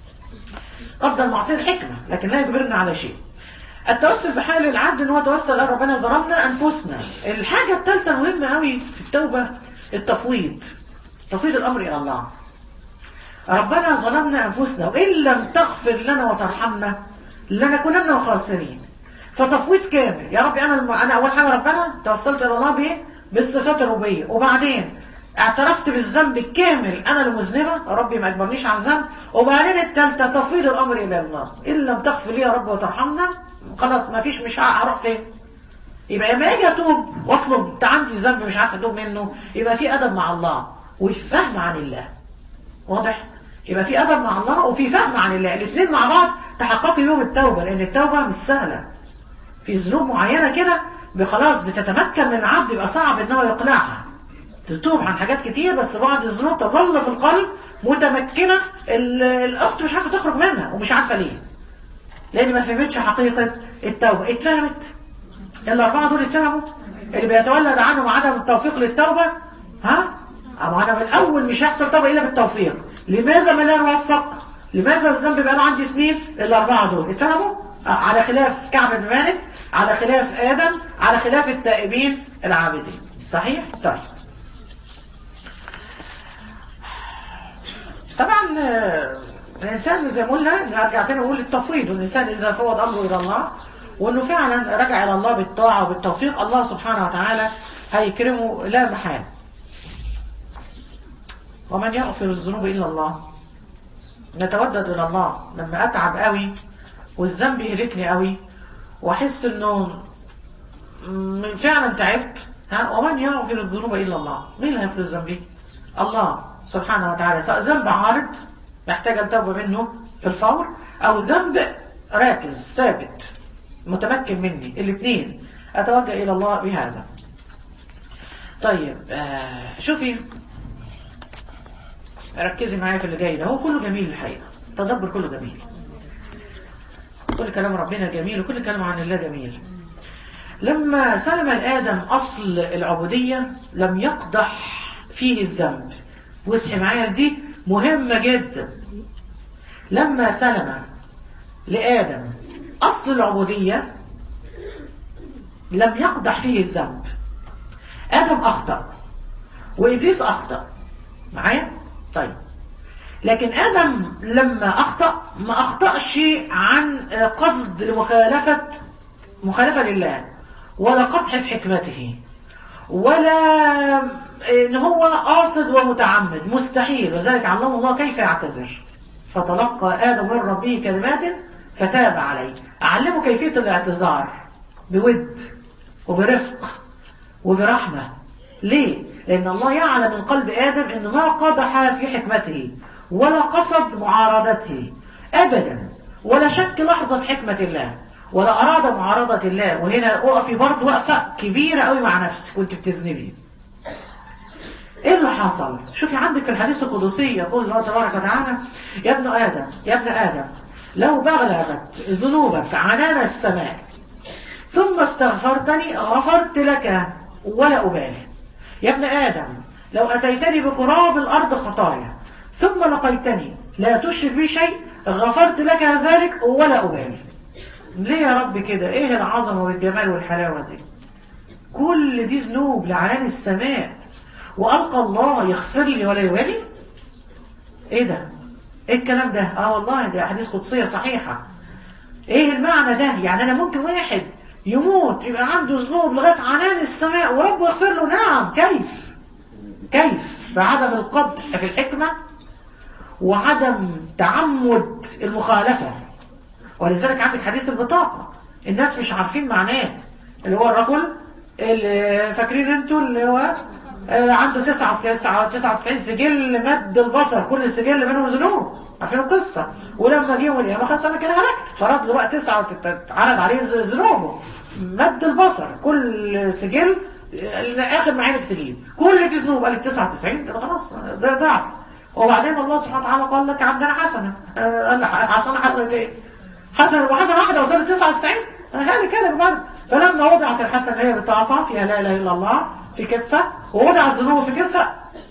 قبل المعصيه الحكمه، لكن لا يجبرنا على شيء. التوسل بحال العبد ان هو توسل قال ربنا ظلمنا انفسنا. الحاجه الثالثه المهمه قوي في التوبه التفويض، تفويض الامر الى الله. ربنا ظلمنا انفسنا وان لم تغفر لنا وترحمنا لنكونن خاسرين. فتفويض كامل، يا ربي انا اول حاجه ربنا توسلت الى الله بايه؟ بالصفات الربوبيه، وبعدين اعترفت بالذنب الكامل، انا المذنبه ربي ما اجبرنيش على الذنب. وبعدين الثالثه تفويض الامر الى الله، ان لم تغفر لي يا رب وترحمنا خلاص ما فيش، مش هروح فين. يبقى لما اجي اتوب واطلب عندي ذنب مش عارف اتوب منه، يبقى في ادب مع الله وفي فهم عن الله. واضح؟ يبقى في ادب مع الله وفي فهم عن الله، الاثنين مع بعض تحققي يوم التوبه، لان التوبه مش سهله. في ذنوب معينه كده خلاص بتتمكن من العبد، يبقى صعب ان هو يقلعها. تتوب عن حاجات كتير، بس بعض الذنوب تظل في القلب متمكنه، الاخت مش عارفه تخرج منها، ومش عارفه ليه. لان ما فهمتش حقيقه التوبه. اتفهمت؟ الاربعه دول اتفهموا؟ اللي بيتولد عنهم عدم التوفيق للتوبه، ها؟ أو عدم الاول مش هيحصل توبه الا بالتوفيق. لماذا ما لا نوفق؟ لماذا الذنب بقى له عندي سنين؟ الاربعه دول اتفهموا؟ على خلاف كعب بن مالك، على خلاف ادم، على خلاف التائبين العابدين. صحيح؟ طيب. طبعا الانسان زي ما قلنا، نرجع تاني نقول التفويض، والانسان اذا فوض امره الى الله وانه فعلا رجع الى الله بالطاعه وبالتوفيق، الله سبحانه وتعالى هيكرمه لا محاله. ومن يغفر الذنوب الا الله. نتودد الى الله لما اتعب قوي والذنب يهلكني قوي واحس انه فعلا تعبت، ومن يغفر الذنوب الا الله. مين اللي هيغفر ذنبي؟ الله سبحانه وتعالى. سواء ذنب عارض محتاج التوبه منه في الفور، او ذنب راكز ثابت متمكن مني، الاثنين اتوجه الى الله بهذا. طيب شوفي، ركزي معايا في اللي جاي ده، هو كله جميل الحقيقه، التدبر كله جميل، كل كلام ربنا جميل، وكل كلام عن الله جميل. لما سلم الآدم أصل العبودية لم يقدح فيه الذنب. واصحي معايا، دي مهمة جدا. لما سلم لآدم أصل العبودية لم يقدح فيه الذنب. آدم أخطأ وإبليس أخطأ معايا؟ طيب، لكن آدم لما أخطأ ما أخطأش عن قصد مخالفة لله، ولا قدح في حكمته، ولا إن هو قاصد ومتعمد، مستحيل. وذلك علمه الله كيف يعتذر. فتلقى آدم من ربه كلمات فتاب عليه. أعلمه كيفية الاعتذار بود وبرفق وبرحمة. ليه؟ لأن الله يعلم من قلب آدم أنه ما قدح في حكمته ولا قصد معارضته أبدا، ولا شك لحظة في حكمة الله، ولا أراد معارضة الله. وهنا وقفي برضه وقفة كبيرة قوي مع نفسك وانت بتذنبي. ايه اللي حصل؟ شوفي عندك في الحديث القدسي يقول الله تبارك وتعالى: يا ابن آدم لو بلغت ذنوبك عنان السماء ثم استغفرتني غفرت لك ولا أبالي. يا ابن آدم لو أتيتني بقراب الأرض خطايا ثم لقيتني لا تشرك بي شيء غفرت لك ذلك ولا أبالي. ليه يا رب كده؟ ايه العظمة والجمال والحلاوة دي؟ كل دي ذنوب لعنان السماء وألقى الله يغفر لي ولا يبالي؟ ايه ده؟ ايه الكلام ده؟ والله ده حديث قدسية صحيحة. ايه المعنى ده؟ يعني انا ممكن واحد يموت يبقى عنده ذنوب لغاية عنان السماء وربه يغفر له؟ نعم. كيف بعدم القدح في الحكمة وعدم تعمد المخالفة. ولذلك عندك حديث البطاقة، الناس مش عارفين معناه، اللي هو الرجل اللي فاكرين انتوا اللي هو عنده 99 سجل مد البصر، كل سجل منهم ذنوب، عارفين القصة. ولما جه يوم القيامة خلاص انا كده هلكت، فرد له بقى 9 وتتعرض عليه ذنوبه، مد البصر كل سجل اخر ما عينك تجيب كل دي ذنوب، قال لك 99 كده خلاص ضاعت. وبعدين الله سبحانه وتعالى قال لك عندنا حسنة، قال لك حسنة ايه؟ حسنة واحدة وصلت 99 هذه كده برضه. فلما وضعت الحسنة هي بطاقة فيها لا اله الا الله في كفة، ووضعت ذنوبه في كفة،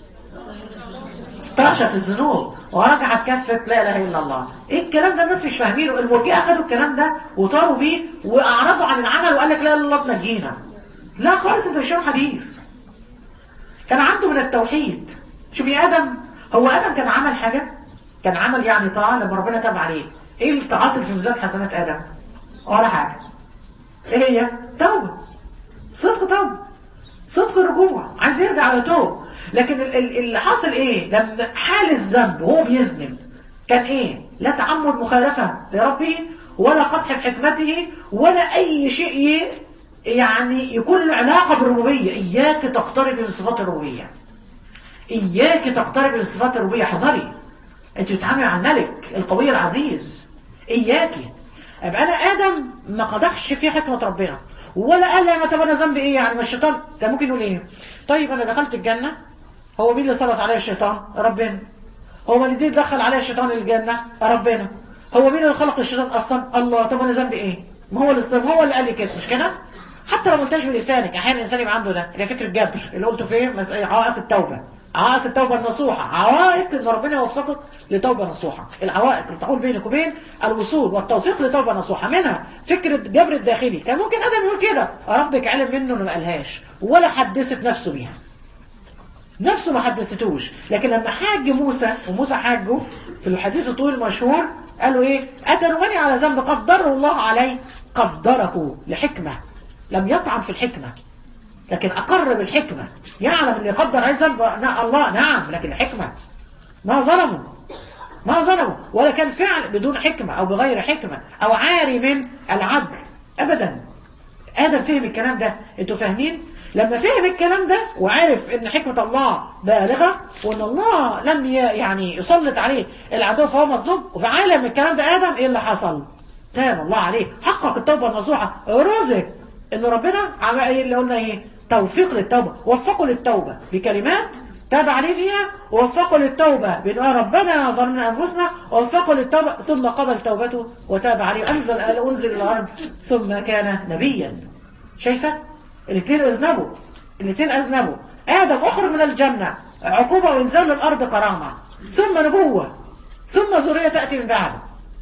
طاشت الذنوب ورجعت كفة لا اله الا الله. ايه الكلام ده؟ الناس مش فاهمينه. المرجئة اخذوا الكلام ده وطاروا بيه واعرضوا عن العمل وقال لك لا اله الا الله تنجينا. لا خالص، انت مش فاهم حديث. كان عنده من التوحيد. شوفي ادم، هو ادم كان عمل حاجة، كان عمل يعني طاعة لما ربنا تاب عليه. ايه الطاعات اللي في ميزان حسنات ادم؟ ولا حاجة. ايه هي؟ توبة، صدق الرجوع، عايز يرجع ويتوب. لكن اللي حصل ايه لما حال الذنب وهو بيذنب كان ايه؟ لا تعمد مخالفة لربه ولا قدح في حكمته ولا اي شيء يعني يكون له علاقة بالربوبية. اياك تقترب من صفات الربوبية، اياك تقترب من صفات الربوبية، احذري. انت بتتعاملي مع الملك القوي العزيز، اياكي. ابقى انا ادم ما قدحش في حكمة ربنا ولا قال لي انا طب انا ذنبي ايه يعني؟ ما الشيطان كان ممكن يقول ايه؟ طيب انا دخلت الجنة، هو مين اللي سلط عليا الشيطان؟ ربنا. هو اللي دخل عليا الشيطان الجنة؟ ربنا. هو مين اللي خلق الشيطان اصلا؟ الله. طب انا ذنبي ايه؟ ما هو اللي قال لي كده، مش كده؟ حتى لو ما قلتهاش بلسانك، احيانا الانسان يبقى عنده ده اللي فكر الجبر اللي قلته فين؟ عوائق التوبة، عوائق التوبة النصوحة، عوائق ان ربنا يوفقك لتوبة نصوحة. العوائق اللي تحول بينك وبين الوصول والتوفيق لتوبة نصوحة، منها فكرة جبر الداخلي. كان ممكن ادم يقول كده، ربك علم منه انه ما قالهاش ولا حدثت نفسه بيها، نفسه ما حدثتوش. لكن لما حاج موسى، وموسى حاجه في الحديث الطويل المشهور، قالوا ايه؟ اتلومني على ذنب قدره الله علي؟ قدره لحكمة، لم يطعن في الحكمة لكن أقر بالحكمة. يعلم أن يقدر عليه ذنب الله، نعم، لكن الحكمة ما ظلموا ولا كان فعل بدون حكمة أو بغير حكمة أو عاري من العدل أبدا. آدم فهم الكلام ده، أنتوا فاهمين؟ لما فهم الكلام ده وعرف أن حكمة الله بالغة وأن الله لم يعني يسلط عليه العدو فهو مظلوم، وفي عالم الكلام ده آدم إيه اللي حصل؟ تاب الله عليه، حقق التوبة النصوحة، رزق إن ربنا عمل إيه اللي قلنا إيه؟ توفيق للتوبة، وفقوا للتوبة بكلمات تاب عليه فيها، ووفقوا للتوبة بأن ربنا ظلمنا أنفسنا، ووفقوا للتوبة ثم قبل توبته وتاب عليه، أنزل إلى الأرض ثم كان نبيا. شايفة؟ الاثنين أذنبوا. آدم أخرج من الجنة عقوبة وإنزال للأرض كرامة، ثم نبوة، ثم ذرية تأتي من بعده.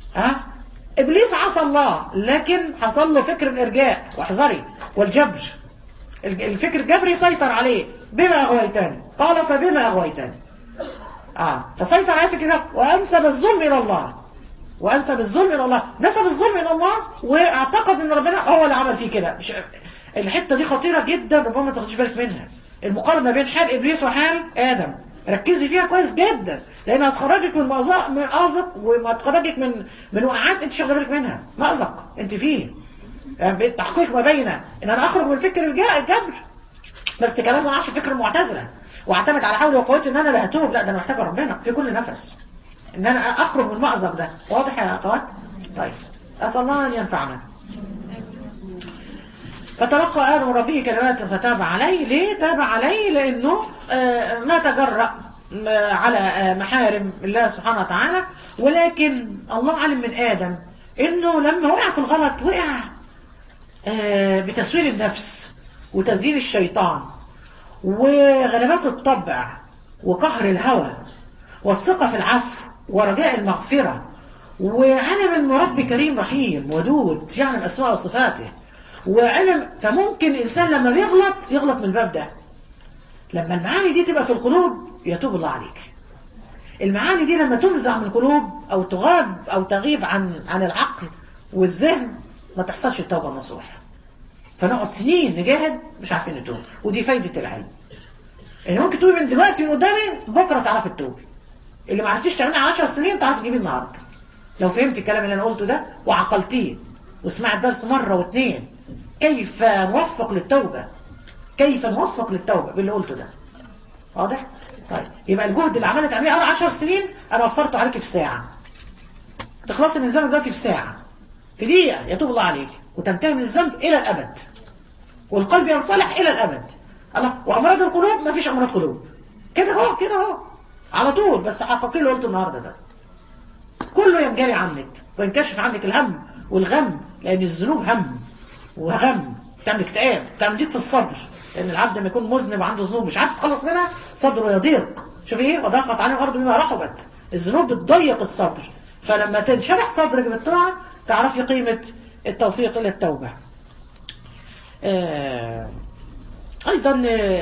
إبليس عصى الله لكن حصل له فكر الإرجاء، واحذري، والجبر. الفكر الجبري يسيطر عليه. بما أغويتني، قال فبما أغويتني. فسيطر عليه فكر الجبر وأنسب الظلم إلى الله. نسب الظلم إلى الله واعتقد أن ربنا هو اللي عمل فيه كده. الحتة دي خطيرة جدا، ربما ما تاخدش بالك منها. المقارنة بين حال إبليس وحال آدم ركزي فيها كويس جدا، لأنها هتخرجك من مأزق وهتخرجك من وقعات أنت شغل بالك منها. مأزق أنت فيه، يعني التحقيق ما بين ان انا اخرج من فكر الجبر بس كمان ما اقعش فكر المعتزله واعتمد على حول وقوتي ان انا لا هتوب. لا، ده انا محتاج ربنا في كل نفس ان انا اخرج من المأزق ده. واضح يا اخوات؟ طيب، اسال الله ان ينفعنا. فتلقى آدم ربه كلمات فتاب عليه. ليه تاب عليه؟ لانه ما تجرأ على محارم الله سبحانه وتعالى، ولكن الله علم من آدم انه لما وقع في الغلط وقع بتسويل النفس وتزيين الشيطان وغلبات الطبع وقهر الهوى والثقة في العفو ورجاء المغفرة، وعلم انه رب كريم رحيم ودود يعلم اسماء وصفاته، وعلم. فممكن الانسان لما يغلط من الباب ده، لما المعاني دي تبقى في القلوب يتوب الله عليك. المعاني دي لما تنزع من القلوب او تغاب او تغيب عن العقل والذهن ما تحصلش التوبة النصوح. فنقعد سنين نجاهد مش عارفين نتوب. ودي فايدة العلم، يعني ممكن تقولي من دلوقتي من قدامي بكرة تعرف التوب. اللي ما عرفتيش تعمليه 10 سنين تعرف تجيبيه النهارده لو فهمت الكلام اللي انا قلته ده وعقلتيه وسمعت الدرس مرة واثنين. كيف نوفق للتوبة، كيف نوفق للتوبة باللي قلته ده. واضح؟ طيب يبقى الجهد اللي عملت تعمليه 10 سنين انا وفرته عليك في ساعة. تخلصي من الذنب دلوقتي في ساعة، في دقيقة يتوب الله عليك وتنتهي من الذنب إلى الأبد، والقلب ينصلح إلى الأبد. الله. وأمراض القلوب ما فيش أمراض قلوب، كده هو كده هو على طول. بس حققي اللي قلته النهارده ده كله ينجلي عنك وينكشف عنك الهم والغم، لأن الذنوب هم وغم تعمل اكتئاب، تعمل ضيق في الصدر. لأن العبد لما يكون مذنب وعنده ذنوب مش عارف يتخلص منها صدره يضيق. شوف ايه، وضاقت عليهم الأرض بما رحبت. الذنوب بتضيق الصدر، فلما تنشرح صدرك بالطاعة تعرفي قيمة التوفيق إلى التوبة. أيضا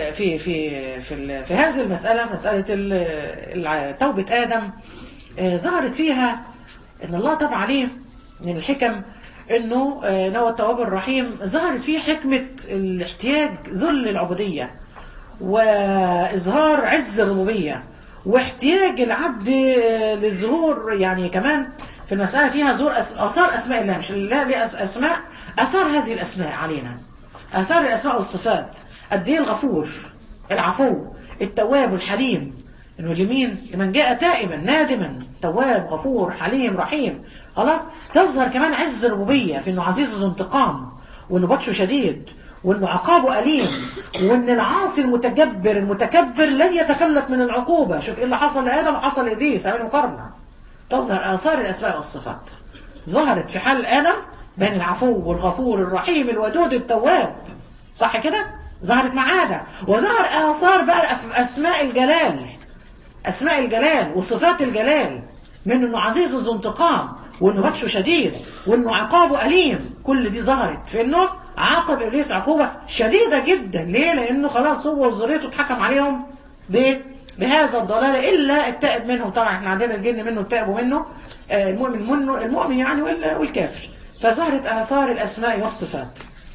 في هذه المسألة، مسألة توبة آدم، ظهرت فيها أن الله تاب عليه من الحكم أنه هو التواب الرحيم. ظهرت فيه حكمة الاحتياج، ذل العبودية وإظهار عز الربوبية، واحتياج العبد للظهور. يعني كمان في المسألة فيها ظهور آثار أسماء الله، مش الله ليه أسماء، آثار هذه الأسماء علينا، آثار الأسماء والصفات. قد ايه الغفور، العفو، التواب، الحليم. إنه لمن جاء تائبا نادما، تواب غفور حليم رحيم. خلاص. تظهر كمان عز الربوبية في إنه عزيز ذو انتقام، وإنه بطشه شديد، وإنه عقابه أليم، وإن العاصي المتكبر لن يتفلت من العقوبة. شوف إيه اللي حصل لآدم وحصل لإبليس، عملوا مقارنة. تظهر آثار الأسماء والصفات، ظهرت في حال آدم بين العفو والغفور الرحيم الودود التواب، صح كده؟ ظهرت مع آدم. وظهر آثار بقى أسماء الجلال، أسماء الجلال وصفات الجلال، من إنه عزيز ذو انتقام، وإنه بطشه شديد، وإنه عقابه أليم. كل دي ظهرت في إنه عاقب إبليس عقوبة شديدة جدا. ليه؟ لأنه خلاص هو وذريته اتحكم عليهم بهذا الضلال، إلا التائب منهم. طبعا احنا عندنا الجن منه التائب ومنه المؤمن يعني والكافر. فظهرت آثار الأسماء والصفات.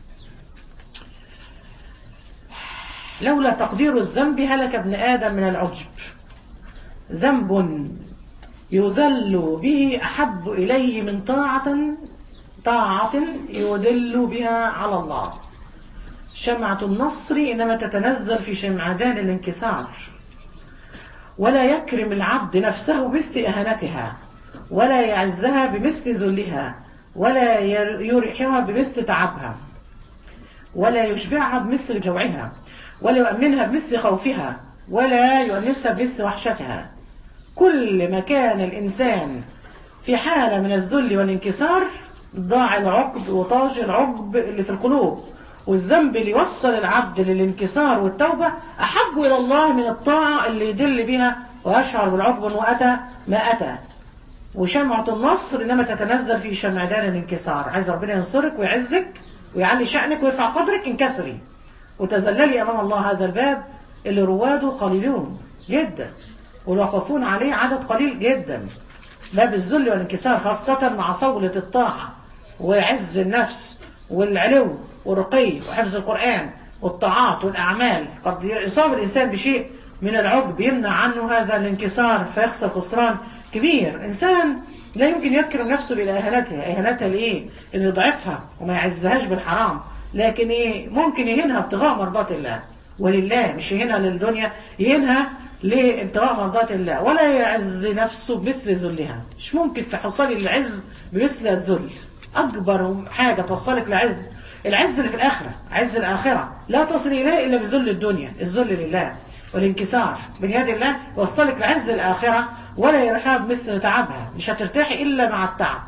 لولا تقدير الذنب هلك ابن آدم من العجب. ذنب يذل به أحب إليه من طاعة يدل بها على الله. شمعة النصر إنما تتنزل في شمعدان الانكسار، ولا يكرم العبد نفسه بمثل إهانتها، ولا يعزها بمثل ذلها، ولا يريحها بمثل تعبها، ولا يشبعها بمثل جوعها، ولا يؤمنها بمثل خوفها، ولا يؤنسها بمثل وحشتها. كل ما كان الإنسان في حالة من الذل والانكسار ضاع العقد وطاج العقب اللي في القلوب. والذنب اللي يوصل العبد للانكسار والتوبة أحب إلى الله من الطاعة اللي يدل بها ويشعر بالعقب وأتى ما أتى. وشمعة النصر إنما تتنزل في شمعدان الانكسار. عايز ربنا ينصرك ويعزك ويعلي شأنك ويرفع قدرك، انكسري وتذللي أمام الله. هذا الباب اللي رواده قليلون جدا والواقفون عليه عدد قليل جدا. باب الذل والانكسار، خاصة مع صولة الطاعة وعز النفس والعلو والرقي وحفظ القرآن والطاعات والأعمال. قد يصاب الإنسان بشيء من العجب يمنع عنه هذا الانكسار فيخسر خسران كبير. إنسان لا يمكن يكرم نفسه بإهانتها. إهانتها لإيه؟ إنه يضعفها وما يعزهاش بالحرام، لكن إيه؟ ممكن يهينها ابتغاء مرضات الله ولله، مش يهينها للدنيا، يهينها لابتغاء مرضات الله. ولا يعز نفسه بمثل ذلها. مش ممكن تحصلي للعز بمثل الذل. أكبر حاجة توصلك لعز، العز اللي في الآخرة، عز الآخرة لا تصل إليه إلا بذل الدنيا. الذل لله والانكسار بنياد الله يوصلك لعز الآخرة. ولا يرحب مثل تعبها. مش هترتاحي إلا مع التعب،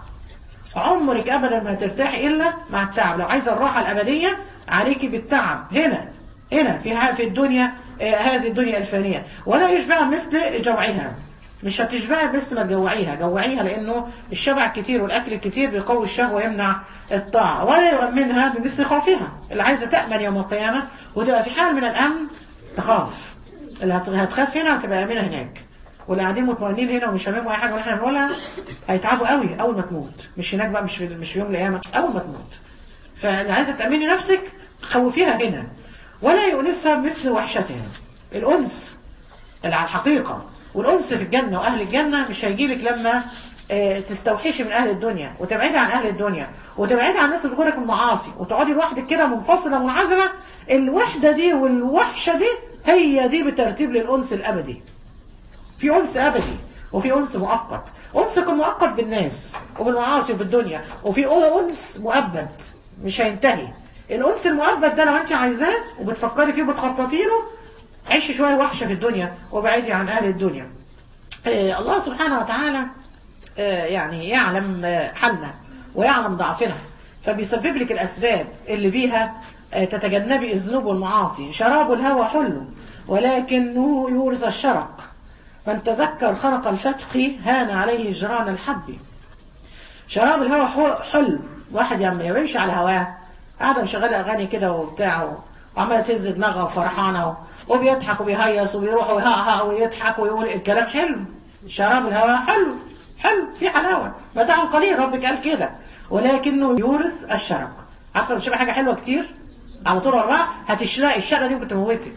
عمرك أبدا ما هترتاحي إلا مع التعب. لو عايزة الراحة الأبدية عليكي بالتعب هنا في الدنيا، هذه الدنيا الفانية. ولا يشبع مثل جوعها. مش هتشبعي بس ما جوعيها لأنه الشبع كتير والأكل كتير بيقوي الشهوة ويمنع الطاعة. ولا يؤمنها بمثل خوفها. اللي عايزة تأمن يوم القيامة وتبقى في حال من الأمن تخاف. اللي هتخاف هنا هتبقى أمنة هناك. واللي قاعدين مطمئنين هنا ومش هاممهم أي حاجة وإحنا بنقولها هيتعبوا قوي أول ما تموت. مش هناك بقى، مش في يوم القيامة، أول ما تموت. فاللي عايزة تأمني نفسك خوفيها هنا ولا يؤنسها مثل وحشتها. الأنس اللي على الحقيقة، والأنس في الجنة وأهل الجنة مش هيجيلك لما تستوحشي من أهل الدنيا وتبعدي عن أهل الدنيا وتبعدي عن الناس اللي بتقولك المعاصي وتقعدي لوحدك كده منفصلة منعزلة. الوحدة دي والوحشة دي هي دي بترتيب للأنس الأبدي. في أنس أبدي وفي أنس مؤقت. أنس يكون مؤقت بالناس وبالمعاصي وبالدنيا، وفي أنس مؤبد مش هينتهي. الأنس المؤبد ده لو أنت عايزاه وبتفكري فيه وبتخططي له، عيشي شوية وحشة في الدنيا وبعيدي عن أهل الدنيا. الله سبحانه وتعالى يعني يعلم حالنا ويعلم ضعفنا، فبيسبب لك الأسباب اللي بيها تتجنبي الذنوب والمعاصي. شراب الهوى حلو ولكنه يورث الشرق، من تذكر خرق الفتق هان عليه جران الحب. شراب الهوى حلو، واحد يمشي على هواه قاعدة مشغلة أغاني كده وبتاع وعمالة تهز دماغها وفرحانة وبيضحك وبيهيص وبيروح ويهقهق ويضحك ويقول الكلام حلو. شراب الهوى حلو حلو في حلاوة متاع قليل، ربك قال كده، ولكنه يورث الشرق. عارفة لما تشربي حاجة حلوة كتير على طول أربعة هتشرقي، الشرقة دي ممكن تموتك.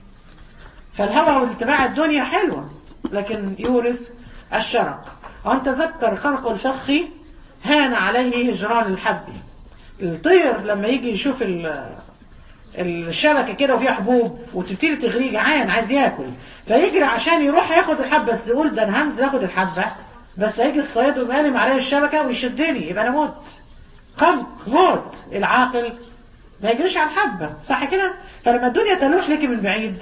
فالهوى واتباع الدنيا حلوة لكن يورث الشرق. وأن تذكر خرق الفخ هان عليه هجران الحب. الطير لما يجي يشوف الشبكة كده وفيها حبوب وتبتدي تغريه جعان عايز ياكل، فيجري عشان يروح ياخد الحبة، بس يقول ده انا هنزل اخد الحبة بس هيجي الصياد ومقالم عليا الشبكة ويشدني يبقى انا موت. موت. العاقل ما يجريش على الحبة، صح كده؟ فلما الدنيا تلوح لك من بعيد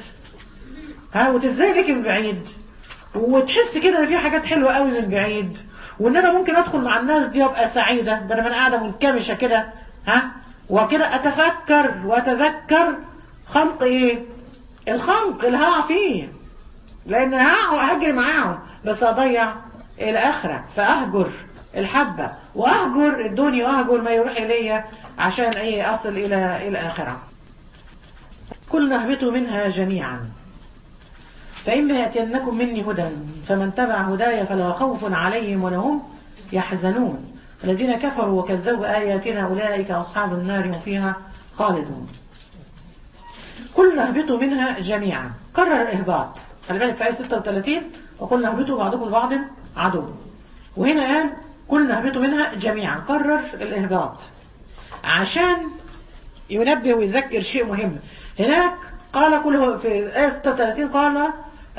وتلزق لك من بعيد وتحس كده ان في حاجات حلوة قوي من بعيد، وان انا ممكن ادخل مع الناس دي وابقى سعيدة بدل ما انا قاعدة منكمشة كده وكده اتفكر واتذكر خنق ايه؟ الخنق اللي هقع فيه، لان هجري معاهم بس اضيع الاخره، فاهجر الحبه واهجر الدنيا واهجر ما يروح الي عشان ايه؟ اصل الى الاخره. كلنا اهبطوا منها جميعا فاما ياتينكم مني هدى فمن تبع هداي فلا خوف عليهم ولا هم يحزنون. الذين كفروا وكذبوا بآياتنا أولئك أصحاب النار هم فيها خالدون. كلنا اهبطوا منها جميعا، كرر الإهباط. خلي بالك في آية 36 وقلنا اهبطوا بعضكم لبعض عدو، وهنا قال كلنا اهبطوا منها جميعا، كرر الإهباط عشان ينبه ويذكر شيء مهم. هناك قال كله في آية 36 قال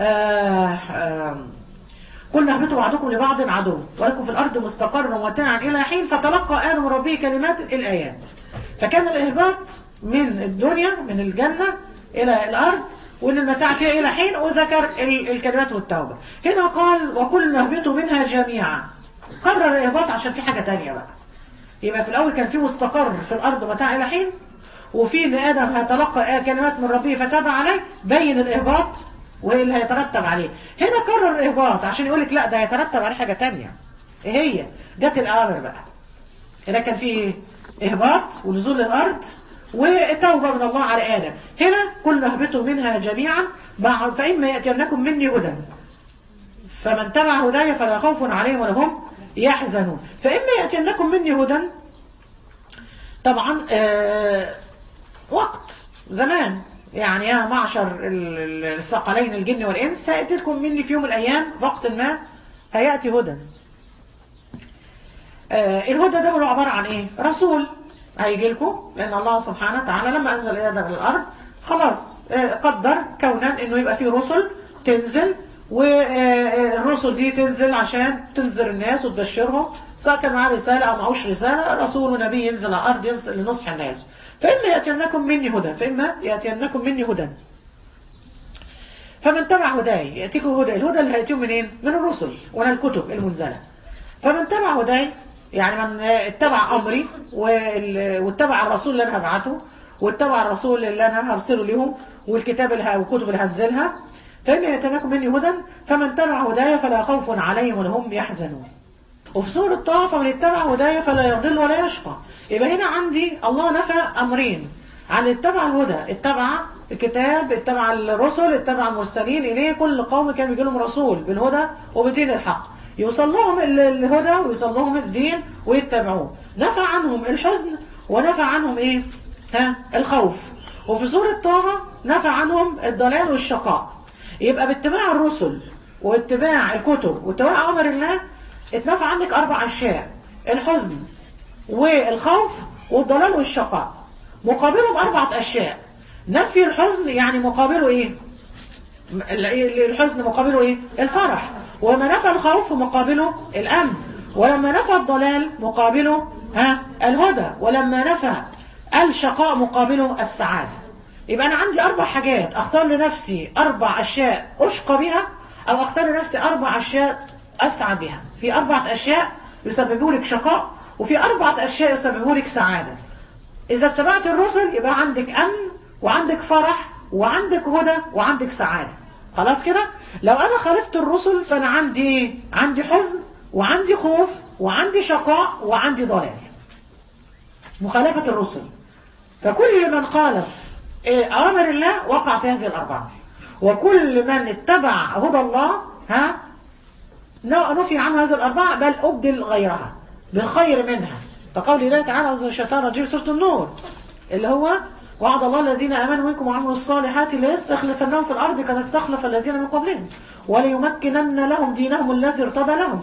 قلنا اهبطوا بعضكم لبعض عدو ولكم في الأرض مستقر ومتاع إلى حين فتلقى آدم من ربه كلمات الآيات. فكان الإهباط من الدنيا من الجنة إلى الأرض وإن المتاع فيها إلى حين، وذكر الكلمات والتوبة. هنا قال وكلنا اهبطوا منها جميعا، قرر الإهباط عشان في حاجة تانية بقى. يبقى في الأول كان في مستقر في الأرض متاع إلى حين، وفي إن آدم هيتلقى كلمات من ربه فتابع عليه، بين الإهباط وايه اللي هيترتب عليه. هنا كرر الإهباط عشان يقولك لا ده هيترتب عليه حاجة تانية. ايه هي؟ جت الأوامر بقى. هنا كان في إهباط ونزول الأرض وتوبة من الله على آدم. هنا كلنا اهبطوا منها جميعا فإما يأتينكم مني هدى فمن تبع هداي فلا خوف عليهم ولا هم يحزنون. فإما يأتينكم مني هدى طبعا وقت زمان، يعني يا معشر الثقلين الجن والإنس هيأتي لكم مني في يوم من الأيام وقت ما هيأتي هدى. الهدى ده هو عبارة عن إيه؟ رسول هيجي لكم، لأن الله سبحانه وتعالى لما أنزل آدم للأرض خلاص قدر كونا إنه يبقى فيه رسل تنزل، والرسل دي تنزل عشان تنذر الناس وتبشرهم، سواء كان معاه رسالة أو معهوش رسالة، رسول ونبي ينزل على الأرض لنصح الناس. فإما يأتينكم مني هدى فإما يأتينكم مني هدى فمن تبع هداي يأتيكم هدى. الهدى اللي هيأتيهم منين؟ من الرسل ومن الكتب المنزلة. فمن تبع هداي يعني من اتبع أمري واتبع الرسول اللي أنا هبعته واتبع الرسول اللي أنا هرسله لهم والكتاب والكتب اللي هنزلها. فإما يأتينكم مني هدى فمن تبع هداي فلا خوف عليهم ولا هم يحزنون. وفي سورة طه فمن اتبع هداي فلا يضل ولا يشقى. يبقى هنا عندي الله نفى أمرين عن اتبع الهدى، اتبع الكتاب، اتبع الرسل، اتبع المرسلين إليه. كل قوم كان بيجي لهم رسول بالهدى وبدين الحق يوصل لهم الهدى ويوصل لهم الدين ويتبعوه. نفى عنهم الحزن ونفى عنهم ايه؟ الخوف. وفي سورة طه نفى عنهم الضلال والشقاء. يبقى باتباع الرسل واتباع الكتب واتباع أمر الله اتنفى عنك 4 أشياء: الحزن والخوف والضلال والشقاء. مقابلهم 4 أشياء. نفي الحزن يعني مقابله ايه؟ الحزن مقابله ايه؟ الفرح. وما نفى الخوف مقابله الأمن. ولما نفى الضلال مقابله الهدى. ولما نفى الشقاء مقابله السعادة. يبقى أنا عندي 4 حاجات، أختار لنفسي 4 أشياء أشقى بها، أو أختار لنفسي 4 أشياء أسعد بها. في 4 أشياء يسببوا لك شقاء، وفي 4 أشياء يسببوا لك سعادة. إذا اتبعت الرسل يبقى عندك أمن وعندك فرح وعندك هدى وعندك سعادة. خلاص كده؟ لو أنا خالفت الرسل فأنا عندي حزن وعندي خوف وعندي شقاء وعندي ضلال. مخالفة الرسل. فكل من خالف أوامر الله وقع في هذه ال4. وكل من اتبع هدى الله نفي عنه هذه ال4 بل أبدل غيرها بالخير منها. كقول الله تعالى عز الشيطان الرجيم سورة النور اللي هو: وعد الله الذين آمنوا منكم وعملوا الصالحات ليستخلفنهم في الأرض كما استخلف الذين من قبلهم وليمكنن لهم دينهم الذي ارتضى لهم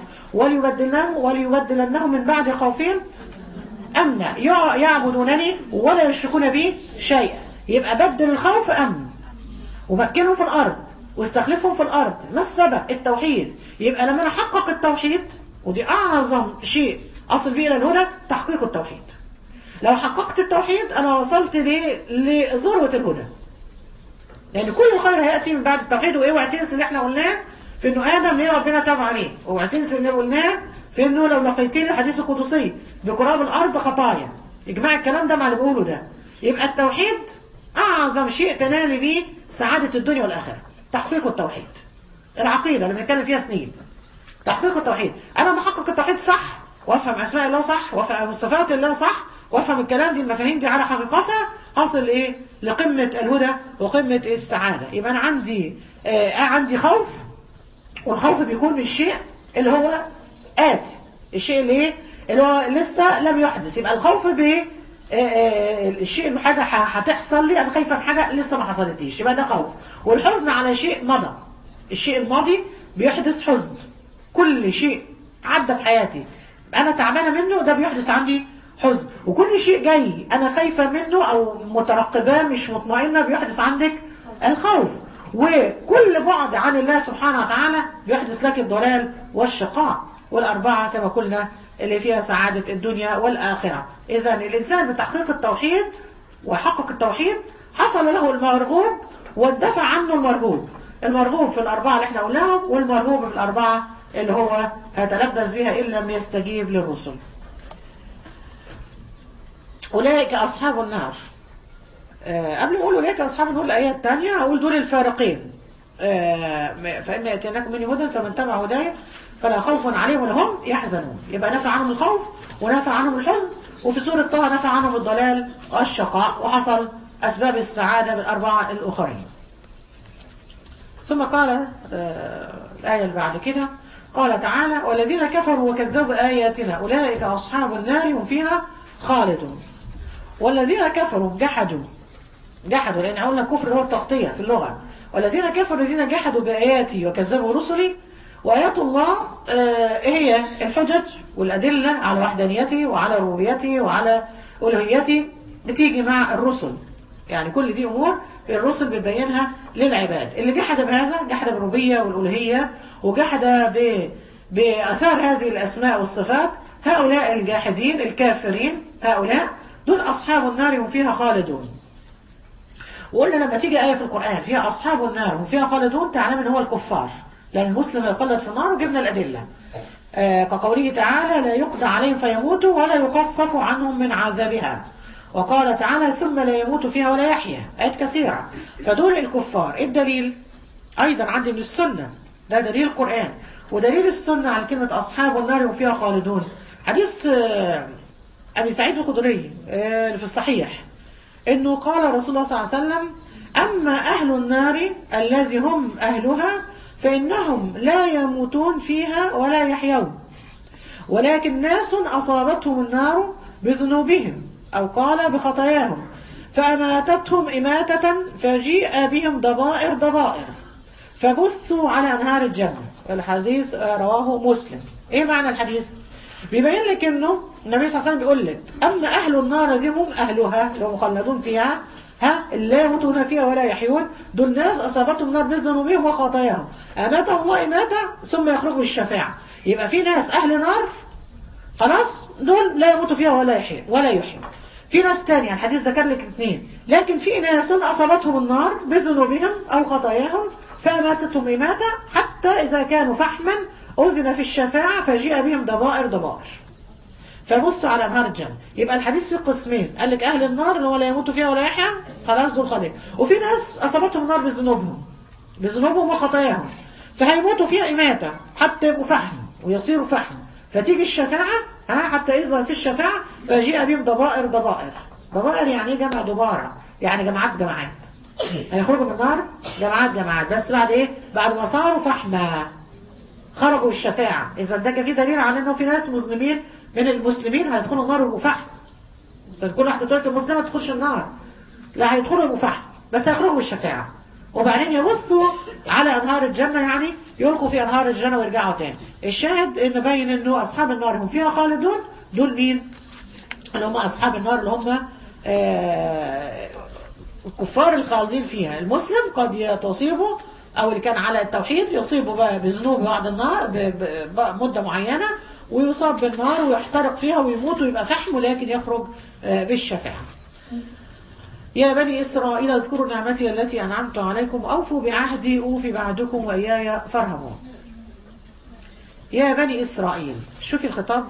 وليبدلنهم من بعد خوفهم أمنا يعبدونني ولا يشركون بي شيئا. يبقى بدل الخوف أمن، ومكنهم في الأرض واستخلفهم في الأرض. ما السبب؟ التوحيد. يبقى لما أنا أحقق التوحيد، ودي أعظم شيء أصل به إلى الهدى، تحقيق التوحيد. لو حققت التوحيد أنا وصلت لذروة الهدى. يعني كل الخير هيأتي من بعد التوحيد. واوعى تنسى اللي احنا قلناه في انه آدم ليه ربنا تاب عليه. اوعى تنسى اللي قلناه في انه لو لقيتني الحديث القدسي بقراب الأرض خطايا. اجمع الكلام ده مع اللي بقوله ده. يبقى التوحيد أعظم شيء تنال به سعادة الدنيا والآخرة. تحقيق التوحيد. العقيدة اللي بنتكلم فيها سنين. تحقيق التوحيد. أنا محقق التوحيد صح، وافهم أسماء الله صح، وافهم صفات الله صح، وافهم الكلام دي المفاهيم دي على حقيقتها، أصل إيه؟ لقمة الهدى وقمة السعادة. يبقى أنا عندي خوف، والخوف بيكون من الشيء اللي هو آتي، الشيء اللي هو لسه لم يحدث. يبقى الخوف الشيء اللي حاجة هتحصل لي، أنا خايفة من حاجة لسه ما حصلتليش، يبقى ده خوف. والحزن على شيء مضى. الشيء الماضي بيحدث حزن. كل شيء عدى في حياتي أنا تعبانة منه ده بيحدث عندي حزن. وكل شيء جاي أنا خايفة منه أو مترقباه مش مطمئنة بيحدث عندك الخوف. وكل بعد عن الله سبحانه وتعالى بيحدث لك الضلال والشقاء. والأربعة كما قلنا اللي فيها سعادة الدنيا والآخرة. إذن الإنسان بتحقيق التوحيد وحقق التوحيد حصل له المرغوب واندفع عنه المرهوب. المرغوب في الأربعة اللي احنا قلناهم، والمرهوب في الأربعة اللي هو هيتلبس بها إن لم يستجيب للرسل. أولئك أصحاب النار. قبل ما أقول أولئك أصحاب النار الآية الثانية هقول دول الفارقين. فإن يأتيناكم مني هدى فمن تبع هدايا فلا خوف عليهم ولا هم يحزنون. يبقى نفع عنهم الخوف ونفع عنهم الحزن. وفي سورة طه نفع عنهم الضلال والشقاء، وحصل أسباب السعادة بالأربعة الأخرين. ثم قال الآية اللي بعد كده قال تعالى: والذين كفروا وكذبوا بآياتنا أولئك أصحاب النار هم فيها خالدون. والذين كفروا جحدوا، لأن قلنا الكفر هو التغطية في اللغة. والذين كفروا الذين جحدوا بآياتي وكذبوا رسلي. وآيات الله هي الحجج والأدلة على وحدانيته وعلى ربوبيته وعلى ألوهيته، بتيجي مع الرسل. يعني كل دي أمور الرسل بتبينها للعباد. اللي جحد بهذا جحد بالربوبية والألوهية، وجحد بأثار هذه الأسماء والصفات. هؤلاء الجاحدين الكافرين هؤلاء دول أصحاب النار هم فيها خالدون. وقلنا لما تيجي آية في القرآن فيها أصحاب النار هم فيها خالدون تعلم أن هو الكفار، لأن المسلم يخلد في النار. وجبنا الأدلة كقوله تعالى: لا يقضى عليهم فيموتوا ولا يخفف عنهم من عذابها. وقال تعالى: ثم لا يموت فيها ولا يحيا. آيات كثيرة. فدول الكفار. الدليل أيضا عندي من السنة، ده دليل القرآن ودليل السنة على كلمة أصحاب النار هم فيها خالدون. حديث أبي سعيد الخدري في الصحيح إنه قال رسول الله صلى الله عليه وسلم: أما أهل النار الذي هم أهلها فإنهم لا يموتون فيها ولا يحيون، ولكن ناس أصابتهم النار بذنوبهم، أو قال بخطاياهم، فأماتتهم إماتة فجيء بهم ضبائر ضبائر فبثوا على أنهار الجنة. الحديث رواه مسلم. إيه معنى الحديث؟ بيبين لك إنه النبي صلى الله عليه وسلم بيقول لك أما أهل النار دي هم أهلها اللي هم مخلدون فيها، لا يموتون فيها ولا يحيون، دول ناس أصابتهم النار بذنوبهم وخطاياهم أماتهم الله إماتة ثم يخرجوا بالشفاعة. يبقى في ناس أهل نار خلاص دول لا يموتوا فيها ولا يحيون. في ناس تانية الحديث ذكر لك اثنين، لكن في ناس أصابتهم النار بذنوبهم أو خطاياهم فأماتتهم إماتة حتى إذا كانوا فحما أذن في الشفاعة فجيء بهم ضبائر ضبائر فبص على أنهار الجنة. يبقى الحديث في قسمين، قال لك أهل النار اللي هو لا يموتوا فيها ولا يحيا خلاص دول خالد، وفي ناس أصابتهم النار بذنوبهم وخطاياهم فهيموتوا فيها إماتة حتى يبقوا فحم ويصيروا فحم فتيجي الشفاعة حتى يظهر في الشفاعة فجيء بهم ضبائر ضبائر. ضبائر يعني ايه؟ جمع دبارة، يعني جماعات هيخرجوا من النار جماعات بس بعد ايه؟ بعد ما صاروا فحما خرجوا الشفاعة. إذا ده في دليل على انه في ناس مذنبين من المسلمين هيدخلوا النار ويبقوا فحم. كل واحدة تقول المسلمة ما تدخلش النار، لا هيدخلوا يبقوا فحم بس هيخرجوا الشفاعة وبعدين يبثوا على أنهار الجنة، يعني يلقوا في أنهار الجنة ويرجعوا تاني. الشاهد إن باين إنه أصحاب النار هم فيها خالدون. دول مين؟ اللي هم أصحاب النار اللي هم الكفار الخالدين فيها. المسلم قد تصيبه أو اللي كان على التوحيد يصيبه بقى بذنوب بعد النار بمدة معينة ويصاب بالنار ويحترق فيها ويموت ويبقى فحم، ولكن يخرج بالشفاعة. يا بني إسرائيل اذكروا نعمتي التي أنعمت عليكم أوفوا بعهدي أوفي بعهدكم وإياي فارهبون. يا بني إسرائيل، شوفي الخطاب.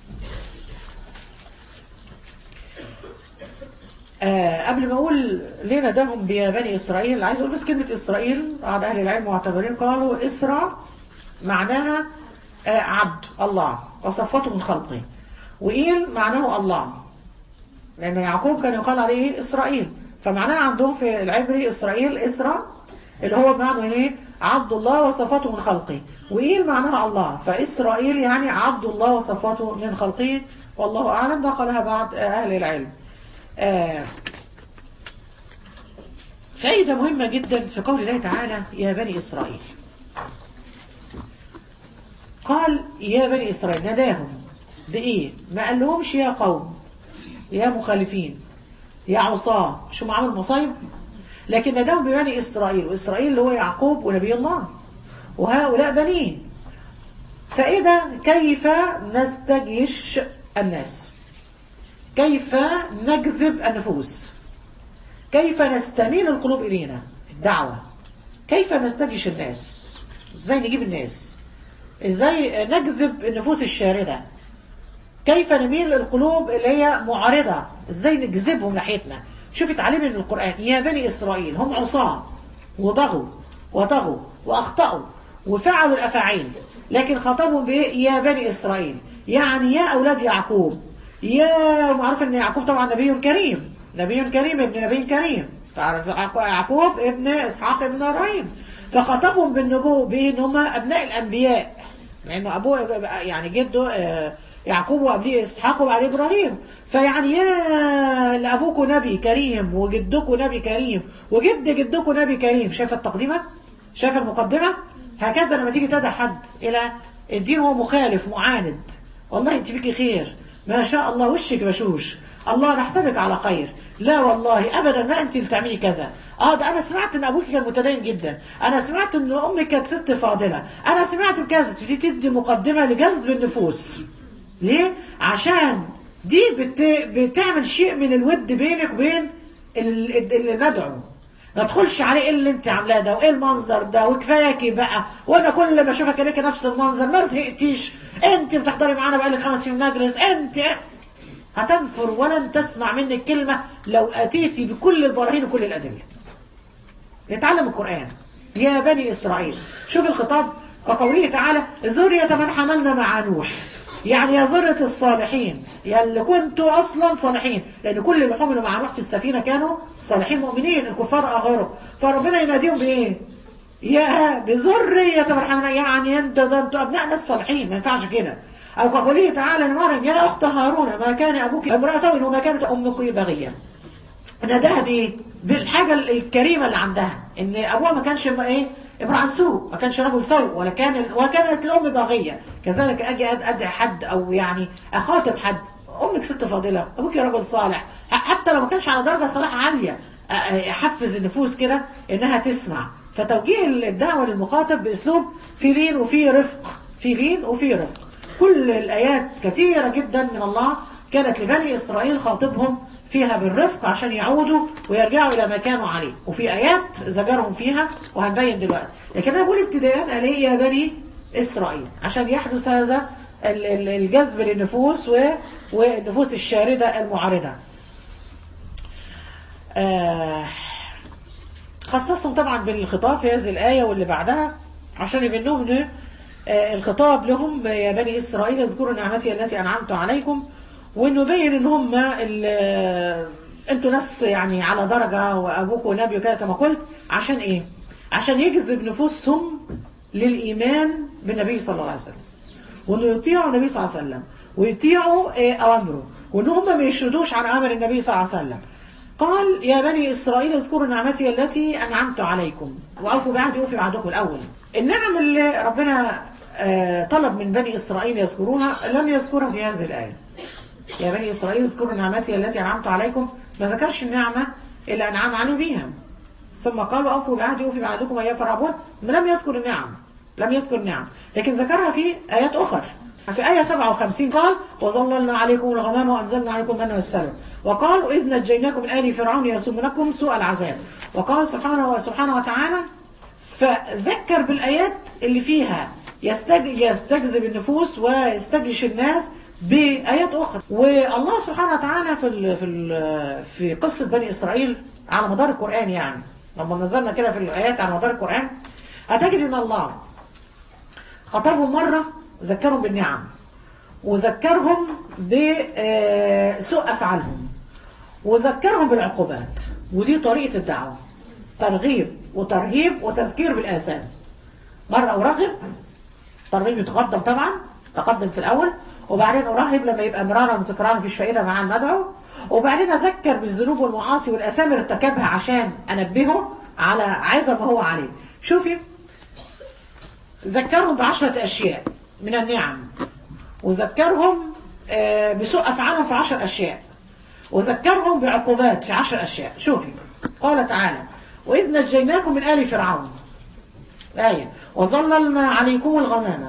قبل ما أقول ليه نداهم بيا بني إسرائيل عايز أقول بس كلمة إسرائيل بعض أهل العلم معتبرين قالوا إسرا معناها عبد الله وصفته من خلقه، وإيل معناه الله لأن يعقوب كان يقال عليه إسرائيل، فمعناها عندهم في العبري إسرائيل إسرا اللي هو بمعنى إيه؟ عبد الله وصفته من خلقه، وإيل معناها الله، فإسرائيل يعني عبد الله وصفته من خلقه. والله أعلم نقلها بعض أهل العلم. فائدة مهمة جدا في قول الله تعالى يا بني إسرائيل. قال يا بني إسرائيل، نداهم بإيه؟ ما قال لهمش يا قوم يا مخالفين يا عصاة شو ما عمل مصايب، لكن نداهم ببني إسرائيل، وإسرائيل اللي هو يعقوب ونبي الله وهؤلاء بنيه. فإذا كيف نستجيش الناس، كيف نجذب النفوس، كيف نستميل القلوب إلينا الدعوة، كيف نستجيش الناس، ازاي نجيب الناس، ازاي نجذب النفوس الشاردة، كيف نميل القلوب اللي هي معارضة، ازاي نجذبهم ناحيتنا. شوفي تعليم من القرآن يا بني إسرائيل هم عصاة وبغوا وطغوا وأخطأوا وفعلوا الأفاعيل، لكن خاطبهم بإيه؟ يا بني إسرائيل، يعني يا أولاد يعقوب. يا معروف أن يعقوب طبعا نبي كريم، نبي كريم ابن نبي كريم، تعرف يعقوب ابن إسحاق ابن إبراهيم، فخاطبهم بالنبوة بإن هم أبناء الأنبياء، لأنه أبوه يعني جده يعقوب وقبليه إسحاق وبعديه إبراهيم، فيعني يا لأبوكم نبي كريم وجدكم نبي كريم وجد جدكم نبي كريم. شايف التقديمة؟ شايف المقدمة؟ هكذا لما تيجي تدعي حد إلى الدين هو مخالف معاند، والله أنت فيكي خير ما شاء الله وشك بشوش، الله نحسبك على خير، لا والله أبدا ما أنت اللي تعملي كذا، ده أنا سمعت إن أبوك كان متدين جدا، أنا سمعت إن أمك كانت ست فاضلة، أنا سمعت بكذا. تدي مقدمة لجذب النفوس. ليه؟ عشان دي بتعمل شيء من الود بينك وبين اللي ندعو. ما تدخلش عليه ايه اللي انت عاملاه ده وايه المنظر ده وكفاياكي بقى، وانا كل ما اشوفك عليك نفس المنظر ما زهقتيش، انت بتحضري معانا بقالك 5 سنين مجلس، انت هتنفر ولن تسمع منك كلمة لو اتيتي بكل البراهين وكل الادله. نتعلم القرآن. يا بني اسرائيل، شوف الخطاب كقوله تعالى ذرية من حملنا مع نوح، يعني يا ذرة الصالحين يا اللي كنتوا أصلا صالحين، لأن كل اللي حملوا مع نوح في السفينة كانوا صالحين مؤمنين، الكفار غيرهم، فربنا يناديهم بإيه؟ يا بذرية من حملنا، يعني انتوا أبناء ناس صالحين، ما ينفعش كده. أو كقوله تعالى لمريم يا أخت هارون ما كان أبوك امرأ سوء وما كانت أمك بغيا. ناداها بايه؟ بالحاجه الكريمه اللي عندها، ان ابوها ما كانش ايه؟ امرأة سوء، ما كانش رجل سوء، وكانت الام باغيه. كذلك اجي ادعي حد او يعني اخاطب حد، امك ست فاضله، ابوك رجل صالح، حتى لو ما كانش على درجه صلاح عاليه، احفز النفوس كده انها تسمع. فتوجيه الدعوه للمخاطب باسلوب في لين وفي رفق، في لين وفي رفق. كل الايات كثيره جدا من الله كانت لبني اسرائيل خاطبهم فيها بالرفق عشان يعودوا ويرجعوا الى ما كانوا عليه، وفي ايات زجرهم فيها وهنبين دلوقتي. لكن انا بقول ابتداء قال ايه؟ يا بني اسرائيل، عشان يحدث هذا الجذب للنفوس والنفوس الشارده المعارضه. خصصهم طبعا بالخطاب في هذه الايه واللي بعدها عشان يبين لهم ان الخطاب لهم يا بني اسرائيل اذكروا نعمتي التي انعمت عليكم، وانه يبين ان هم انتوا ناس يعني على درجه وابوكم نبي وكده كما قلت. عشان ايه؟ عشان يجذب نفوسهم للايمان بالنبي صلى الله عليه وسلم، وانه يطيعوا النبي صلى الله عليه وسلم ويطيعوا اوامره، وان هم ما يشردوش عن امر النبي صلى الله عليه وسلم. قال يا بني اسرائيل اذكروا نعمتي التي انعمت عليكم واوفوا بعهدي اوفي بعهدكم. الاول النعم اللي ربنا طلب من بني اسرائيل يذكروها لم يذكرها في هذه الايه. يا بني اسرائيل اذكروا نعمتي التي انعمت عليكم، ما ذكرش النعمه اللي انعم عليه بيها. ثم قال اوفوا بعهدي اوفي بعهدكم واياي فارهبون، لم يذكر النعم، لم يذكر النعم، لكن ذكرها في ايات اخرى. في آية 57 قال وظللنا عليكم الغمام وأنزلنا عليكم المن والسلوى، وقال وإذ نجيناكم من آل فرعون يسومونكم سوء العذاب. وقال سبحانه وتعالى فذكر بالآيات اللي فيها يستجذب النفوس ويستجلش الناس بآيات أخرى. والله سبحانه وتعالى في قصة بني إسرائيل على مدار القرآن، يعني لما نظرنا كده في الآيات على مدار القرآن هتجد إن الله خطبهم مرة ذكرهم بالنعم، وذكرهم بسوء أفعالهم، وذكرهم بالعقوبات. ودي طريقة الدعوة، ترغيب وترهيب وتذكير بالآثام. مرة أرغب، ترغيب يتقدم طبعا، تقدم في الأول، وبعدين أرهب لما يبقى مرارا وتكرارا مفيش فائدة مع المدعو، وبعدين أذكر بالذنوب والمعاصي والآثام اللي ارتكبها عشان أنبهه على عظم ما هو عليه. شوفي، ذكرهم ب10 أشياء من النعم، وذكرهم بسوء أفعالهم في 10 أشياء، وذكرهم بعقوبات في 10 أشياء. شوفي قال تعالى وإذ نجيناكم من آل فرعون، آية، وظللنا عليكم الغمامة،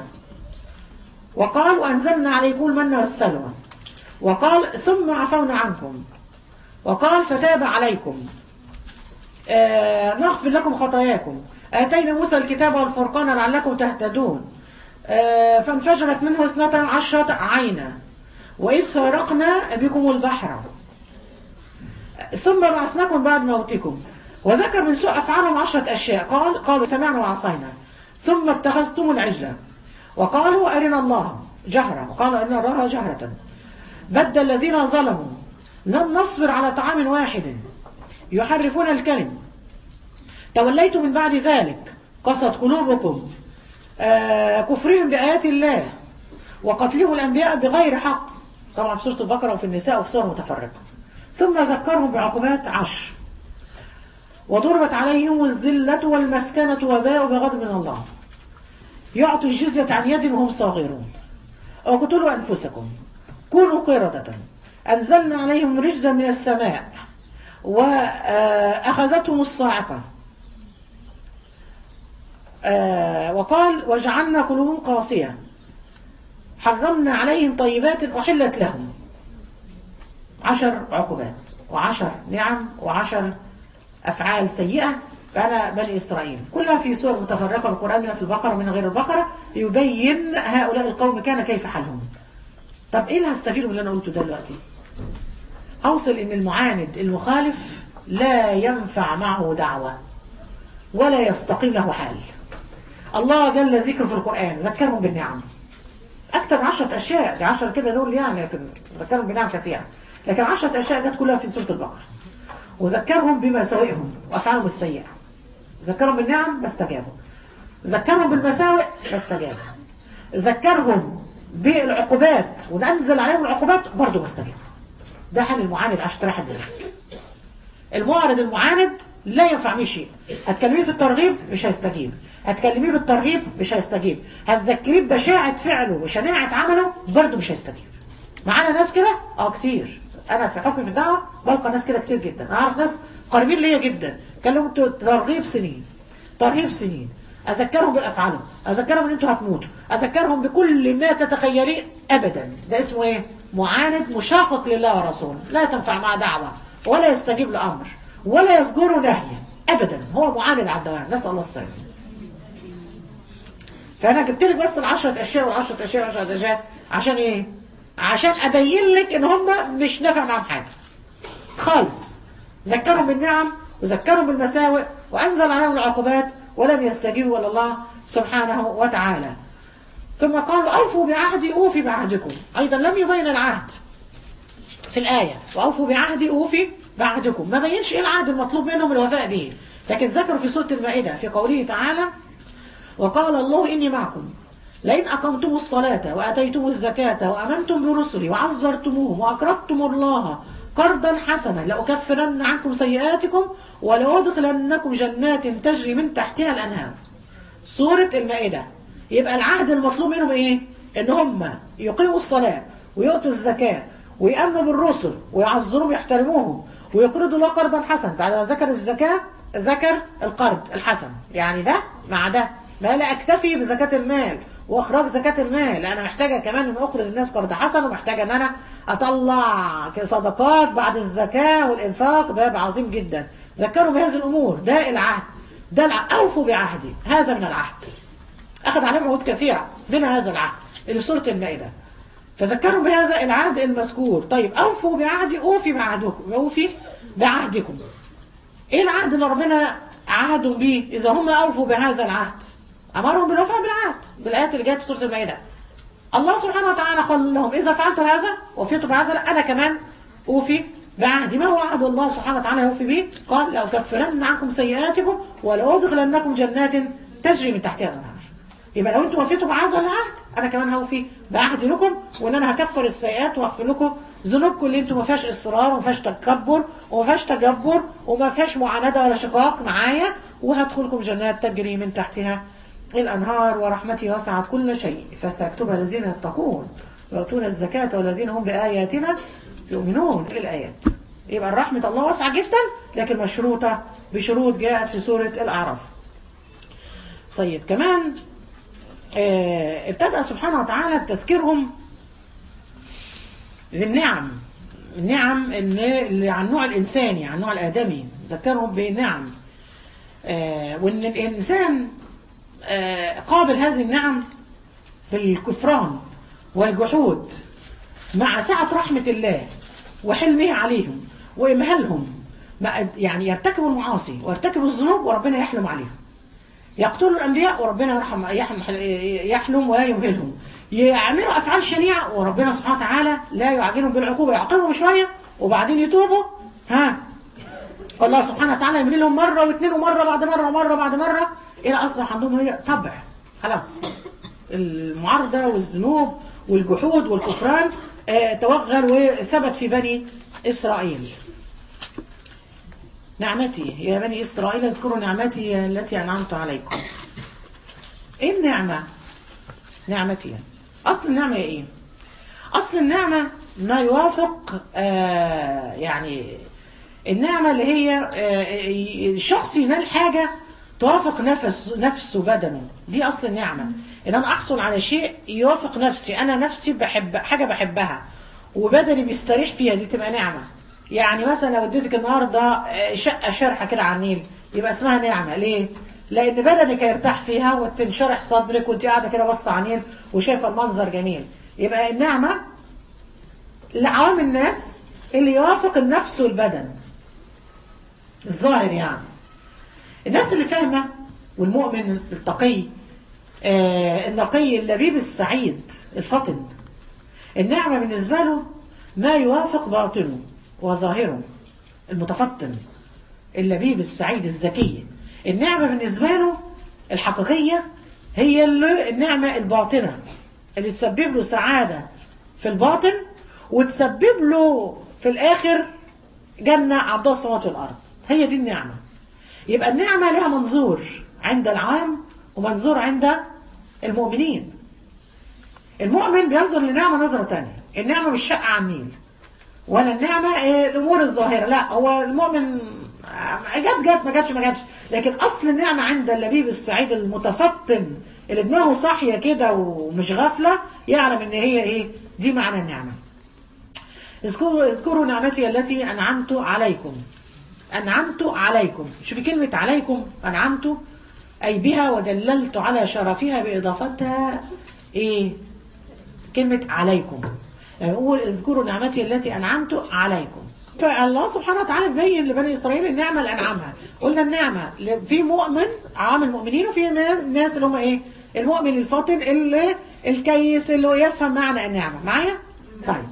وقال وأنزلنا عليكم المن والسلوى، وقال ثم عفونا عنكم، وقال فتاب عليكم نغفر لكم خطاياكم، آتينا موسى الكتاب والفرقان لعلكم تهتدون، فانفجرت منه 12 عينا، وإذ فارقنا بكم البحر، ثم بعثناكم بعد موتكم. وذكر من سوء أفعالهم 10 أشياء. قالوا سمعنا وعصينا، ثم اتخذتم العجلة، وقالوا أرنا الله جهرة، وقالوا أرنا الله جهرة، بدل الذين ظلموا لن نصبر على طعام واحد، يحرفون الكلم، توليتم من بعد ذلك، قست قلوبكم، كفرهم بآيات الله، وقتلهم الأنبياء بغير حق، طبعا في سورة البقرة وفي النساء وفي سور متفرقة. ثم ذكرهم بعقوبات 10، وضربت عليهم الذلة والمسكنة وباءوا بغضب من الله، يعطوا الجزية عن يد وهم صاغرون، اقتلوا أنفسكم، كونوا قردة، أنزلنا عليهم رجزا من السماء، وأخذتهم الصاعقة، وقال وجعلنا قلوبهم قاسية، حرمنا عليهم طيبات أحلت لهم. 10 عقوبات و10 نعم و10 أفعال سيئة على بني إسرائيل، كلها في سور متفرقة بالقرآن، من في البقرة ومن غير البقرة، يبين هؤلاء القوم كان كيف حالهم. طب إيه اللي هستفيده من اللي أنا قلته ده دلوقتي؟ أوصل إن المعاند المخالف لا ينفع معه دعوة ولا يستقيم له حال. الله جل ذكره في القرآن ذكرهم بالنعم أكثر من 10 أشياء، دي 10 كده دول يعني، لكن ذكرهم بنعم كثيرة، لكن 10 أشياء جت كلها في سورة البقرة. وذكرهم بمساوئهم وأفعالهم السيئة، ذكرهم بالنعم فاستجابوا، ذكرهم بالمساوئ فاستجابوا، ذكرهم بالعقوبات وننزل عليهم العقوبات برضه ما استجابوا. ده حال المعاند عشان تريح الدنيا. المعرض المعاند لا ينفع شيء. هتكلميه في الترغيب مش هيستجيب، هتكلميه بالترهيب مش هيستجيب، هتذكريه بشاعة فعله وشناعة عمله برضه مش هيستجيب. معانا ناس كده كتير. انا في حكمي في الدعوه بلقى ناس كده كتير جدا. انا اعرف ناس قريبين ليا جدا كلموا ترغيب سنين، ترهيب سنين، اذكرهم بالافعال، اذكرهم ان انتوا هتموتوا، اذكرهم بكل ما تتخيليه. ابدا. ده اسمه ايه؟ معاند مشاقق لله ورسوله، لا تنفع معه دعوه ولا يستجيب لامر ولا يزجره نهي ابدا. هو معاند على الدوام. نسال الله السلامه. فانا جبت لك بس ال10 اشياء وال10 اشياء وال10 اشياء عشان ايه؟ عشان ابين لك ان هم مش نافع معاهم حاجه خالص. ذكرهم بالنعم وذكرهم بالمساوئ وانزل عليهم العقوبات ولم يستجيبوا الى الله سبحانه وتعالى. ثم قال اوفوا بعهدي اوفي بعهدكم. ايضا لم يبين العهد في الايه، واوفوا بعهدي اوفي بعهدكم. ما بينش ايه العهد المطلوب منهم الوفاء به، لكن ذكروا في سوره المائده في قوله تعالى وقال الله اني معكم لئن أقمتم الصلاة وأتيتم الزكاة وأمنتم برسلي وعزرتموهم وأقرضتم الله قرضا حسنا لأكفرن عنكم سيئاتكم ولأدخلنكم جنات تجري من تحتها الأنهار. سورة المائدة. يبقى العهد المطلوب منهم إيه؟ إن هم يقيموا الصلاة ويؤتوا الزكاة ويأمنوا بالرسل ويعزروهم ويحترموهم ويقرضوا الله قرضا حسنا. بعد ما ذكر الزكاة ذكر القرض الحسن. يعني ده مع ده، ما لا أكتفي بزكاة المال واخراج زكاه المال، لا انا محتاجه كمان ان اقرض الناس قرض حسن، ومحتاجه ان انا اطلع صدقات بعد الزكاه والانفاق. باب عظيم جدا. ذكروا بهذه الامور. ده العهد. ده اوفوا بعهدي. هذا من العهد. اخذ عليهم عهود كثيره منها هذا العهد اللي في سوره المائده. فذكروا بهذا العهد المذكور. طيب اوفوا بعهدي اوفي بعهدكم. اوفي بعهدكم. ايه العهد اللي ربنا عهدهم به اذا هم اوفوا بهذا العهد؟ أمرهم بالوفاء بالعهد بالآيات اللي جاءت في سورة المائدة. الله سبحانه وتعالى قال لهم إذا فعلت هذا وفيت بهذا أنا كمان أوفي بعهدي. ما هو عهد الله سبحانه وتعالى يوفي به؟ قال لأكفرن عنكم سيئاتكم ولأدخلنكم جنات تجري من تحتها الأنهار. يبقى لو أنتم وفيتوا بهذا العهد أنا كمان هوفي بعهدي لكم، وإن أنا هكفر السيئات وأغفر لكم ذنوبكم اللي أنتم ما فيهاش إصرار وما فيهاش تكبر وما فيهاش تجبر وما فيهاش معاندة ولا شقاق معايا، وهدخلكم جنات تجري من تحتها الأنهار ورحمتي وسعت كل شيء فسأكتبها الذين يتقون ويؤتون الزكاة والذين هم بآياتنا يؤمنون. الآيات. يبقى الرحمة الله واسعة جدا لكن مشروطة بشروط جاءت في سورة الأعراف. طيب كمان ابتدأ سبحانه وتعالى بتذكيرهم بالنعم. النعم اللي عن نوع الإنساني عن نوع الآدمي. ذكرهم بالنعم وإن الإنسان قابل هذه النعم بالكفران والجحود مع سعة رحمة الله وحلمه عليهم وإمهالهم. يعني يرتكبوا المعاصي ويرتكبوا الذنوب وربنا يحلم عليهم. يقتلوا الأنبياء وربنا يحلم ويمهلهم. يعملوا أفعال شنيعة وربنا سبحانه وتعالى لا يعجلهم بالعقوبة، يعاقبهم شوية وبعدين يتوبوا. الله سبحانه وتعالى يملي لهم مرة واثنين ومرة بعد مرة ومرة بعد مرة إلى أصبح عندهم هي طبع خلاص. المعارضة والذنوب والجحود والكفران توغل وثبت في بني إسرائيل. نعمتي يا بني إسرائيل اذكروا نعمتي التي أنعمت عليكم. إيه النعمة؟ نعمتي. أصل النعمة إيه؟ أصل النعمة ما يوافق يعني النعمة اللي هي الشخص ينال حاجة توافق نفسه وبدنه. دي أصل النعمة. إن أنا أحصل على شيء يوافق نفسي. أنا نفسي بحب حاجة بحبها وبدني بيستريح فيها، دي تبقى نعمة. يعني مثلا لو اديتك النهاردة شقة شرحة كده على النيل يبقى اسمها نعمة. ليه؟ لأن بدنك يرتاح فيها وتنشرح صدرك وانت قاعدة كده بص على النيل وشايفة المنظر جميل. يبقى النعمة لعوام الناس اللي يوافق النفس والبدن الظاهر. يعني الناس اللي فاهمة والمؤمن التقي النقي اللبيب السعيد الفطن، النعمة بالنسبة له ما يوافق باطنه وظاهره. المتفطن اللبيب السعيد الذكي، النعمة بالنسبة له الحقيقية هي النعمة الباطنة اللي تسبب له سعادة في الباطن وتسبب له في الآخر جنة عرضها السماوات والأرض. هي دي النعمة. يبقى النعمة لها منظور عند العام ومنظور عند المؤمنين. المؤمن بينظر للنعمة نظرة تانية. النعمة مش شقة على النيل، ولا النعمة الأمور الظاهرة، لا، هو المؤمن جت ما جاتش، لكن أصل النعمة عند اللبيب السعيد المتفطن اللي دماغه صاحية كده ومش غافلة، يعلم ان هي ايه دي معنى النعمة. اذكروا نعمتي التي أنعمت عليكم. أنعمت عليكم، شوفي كلمة عليكم، أنعمت أي بها ودللت على شرفها بإضافتها إيه؟ كلمة عليكم. يعني أقول اذكروا نعمتي التي أنعمت عليكم. فالله سبحانه وتعالى بيبين لبني إسرائيل النعمة اللي أنعمها. قلنا النعمة في مؤمن عام المؤمنين، وفي الناس اللي هم إيه؟ المؤمن الفاطن اللي الكيس اللي هو يفهم معنى النعمة. معايا؟ طيب،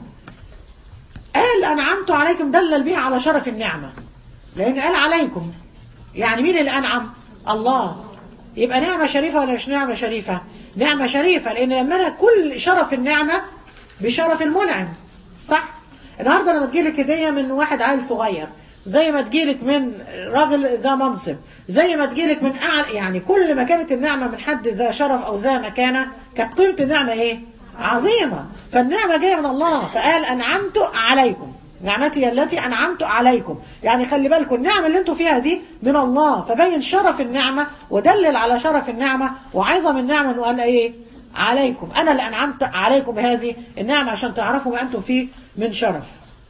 قال أنعمت عليكم دلل بها على شرف النعمة، لأن قال عليكم، يعني مين اللي أنعم؟ الله. يبقى نعمة شريفة ولا مش نعمة شريفة؟ نعمة شريفة، لأن لما كل شرف النعمة بشرف المنعم. صح؟ النهاردة لما تجيلك هدية من واحد عيل صغير، زي ما تجيلك من راجل ذا منصب، زي ما تجيلك من يعني كل ما كانت النعمة من حد ذا شرف أو ذا مكانة، كانت قيمة النعمة إيه؟ عظيمة. فالنعمة جاية من الله، فقال أنعمت عليكم، نعمتي التي أنعمت عليكم، يعني خلي بالكم النعمة اللي انتوا فيها دي من الله، فبين شرف النعمة ودلل على شرف النعمة وعظم النعمة انه قال ايه؟ عليكم، أنا اللي أنعمت عليكم هذه النعمة عشان تعرفوا ما أنتم فيه من شرف.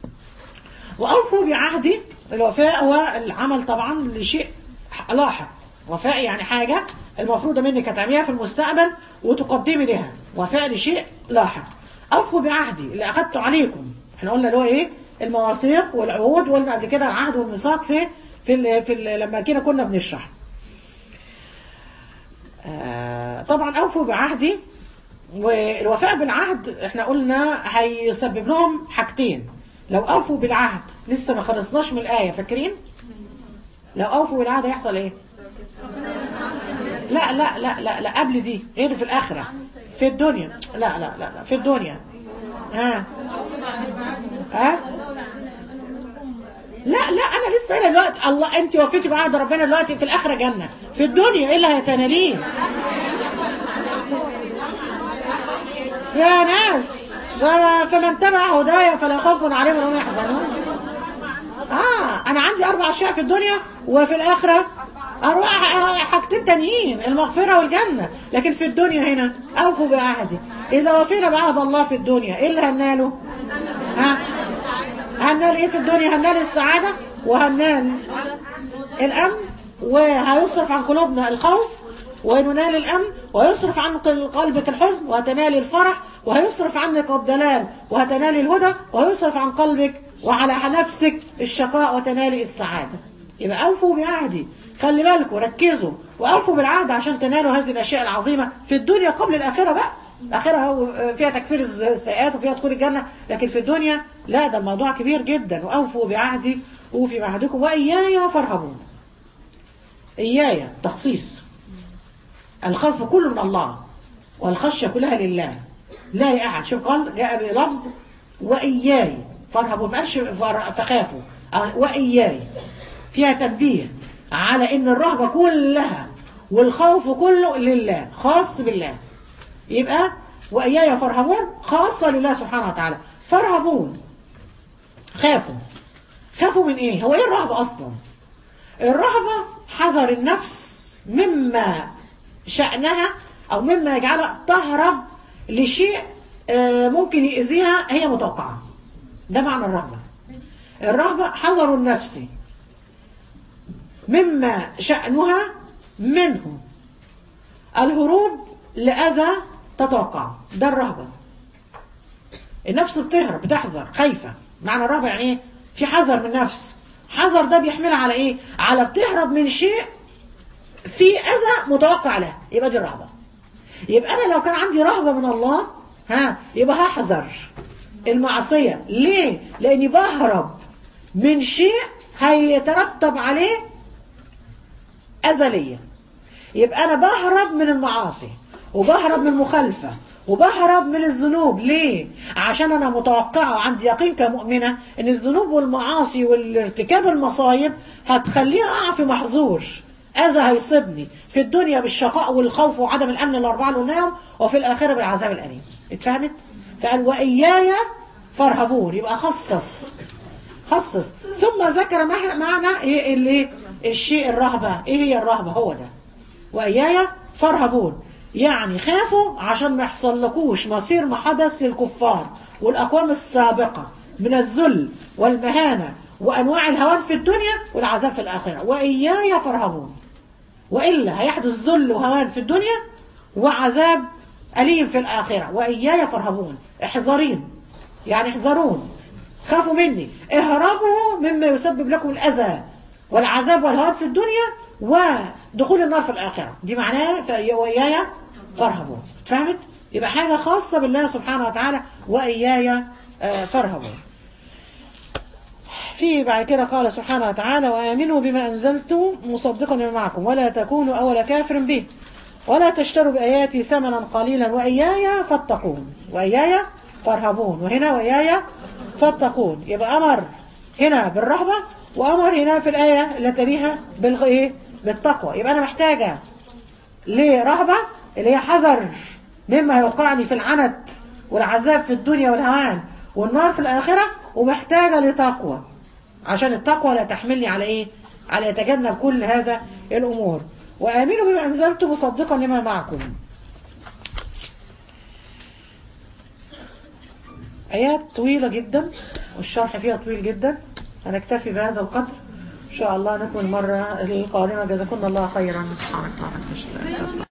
وأوفوا بعهدي. الوفاء هو العمل طبعا لشيء لاحق. وفاء يعني حاجة المفروض منك هتعمليها في المستقبل وتقدمي لها، وفاء لشيء لاحق. أوفوا بعهدي اللي أخذته عليكم. احنا قلنا اللي هو ايه؟ المواثيق والعهود، وقلنا قبل كده العهد والميثاق لما كنا بنشرح. طبعا أوفوا بعهدي. والوفاء بالعهد احنا قلنا هيسبب لهم حاجتين. لو أوفوا بالعهد، لسه ما خلصناش من الآية، فاكرين؟ لو أوفوا بالعهد هيحصل ايه؟ لا لا لا لا لا، قبل دي، غير في الآخرة، في الدنيا. لا لا لا، في الدنيا. ها؟ لا لا، انا لسه قايله دلوقتي، الله انت وفيتي بعهد ربنا دلوقتي في الاخره جنه، في الدنيا ايه اللي هيتناليه؟ يا ناس، فمن تبع هدايا فلا خوف عليهم ولا هم يحزنون. انا عندي 4 اشياء في الدنيا، وفي الاخره 4 حاجتين تانيين، المغفره والجنه. لكن في الدنيا هنا اوفوا بعهدي. اذا وفينا بعهد الله في الدنيا ايه اللي هناله؟ هنال ايه في الدنيا؟ هنال السعادة، وهنال الأمن، وهيصرف عن قلوبنا الخوف، وننال الأمن، وهيصرف عن قلبك الحزن، وهتنال الفرح، وهيصرف عنك الضلال، وهتنال الهدى، وهيصرف عن قلبك وعلى نفسك الشقاء، وتنال السعادة. يبقى أوفوا بعهدي، خلي بالكم، ركزوا وأوفوا بالعهد عشان تنالوا هذه الأشياء العظيمة في الدنيا قبل الآخرة بقى. الآخرة فيها تكفير السيئات وفيها دخول الجنة، لكن في الدنيا لا، ده الموضوع كبير جدا. وأوفوا بعهدي أوفي بعهدكم وإياي فارهبون. إياي تخصيص، الخوف كله من الله والخشية كلها لله، لا لأحد. شوف قال جاء بلفظ وإياي فارهبون، ما قالش فخافوا، وإياي فيها تنبيه على إن الرهبة كلها والخوف كله لله، خاص بالله. يبقى وإياي فارهبون خاصة لله سبحانه وتعالى. فارهبون، خافوا من ايه؟ هو ايه الرهبة اصلا؟ الرهبة حذر النفس مما شأنها او مما يجعلها تهرب لشيء ممكن يأذيها هي متوقعة. ده معنى الرهبة. الرهبة حذر النفس مما شأنها منه الهروب لأذى تتوقع. ده الرهبة. النفس بتهرب، بتحذر، خايفة. معنى الرهبة يعني ايه؟ في حذر من النفس. حذر ده بيحملها على ايه؟ على بتهرب من شيء في أذى متوقع له، يبقى دي الرهبة. يبقى أنا لو كان عندي رهبة من الله يبقى هحذر المعصية. ليه؟ لأني بهرب من شيء هيترتب عليه أذى ليا. يبقى أنا بهرب من المعاصي، وبهرب من المخالفة، وبهرب من الذنوب. ليه؟ عشان أنا متوقعة وعندي يقين كمؤمنة إن الذنوب والمعاصي والارتكاب المصايب هتخليني أقع في محظور، أذى هيصيبني في الدنيا بالشقاء والخوف وعدم الأمن الأربعة اللي قلناهم، وفي الآخرة بالعذاب الأليم. اتفهمت؟ فقال وإياي فارهبون، يبقى خصص ثم ذكر معنى إيه اللي الشيء الرهبة. إيه هي الرهبة؟ هو ده وإياي فارهبون، يعني خافوا عشان ما يحصلكوش مصير ما حدث للكفار والأقوام السابقة من الذل والمهانة وأنواع الهوان في الدنيا والعذاب في الآخرة. وإياي فارهبون، وإلا هيحدث ذل وهوان في الدنيا وعذاب أليم في الآخرة. وإياي فارهبون، احذرين يعني احذرون، خافوا مني، اهربوا مما يسبب لكم الأذى والعذاب والهوان في الدنيا ودخول النار في الآخرة. دي معناه وإياي فارهبون. فهمت؟ يبقى حاجة خاصة بالله سبحانه وتعالى، وإياي فارهبون. في بعد كده قال سبحانه وتعالى وآمنوا بما أنزلت مصدقا لما معكم ولا تكونوا أول كافر به ولا تشتروا بآياتي ثمنا قليلا وإياي فاتقون. وإياي فارهبون، وهنا وإياي فاتقون. يبقى أمر هنا بالرهبة وأمر هنا في الآية اللي تليها بالتقوى. يبقى أنا محتاجة لرهبة اللي هي حذر مما يوقعني في العنت والعذاب في الدنيا والهوان والنار في الآخرة، ومحتاجة لتقوى عشان التقوى لا تحملني على على يتجنب كل هذا الأمور. وآمنوا بما أنزلت مصدقا لما معكم. آيات طويلة جدا والشرح فيها طويل جدا، هنكتفي بهذا القدر إن شاء الله. نكمل المرة القادمة. جزاكم الله خيرا.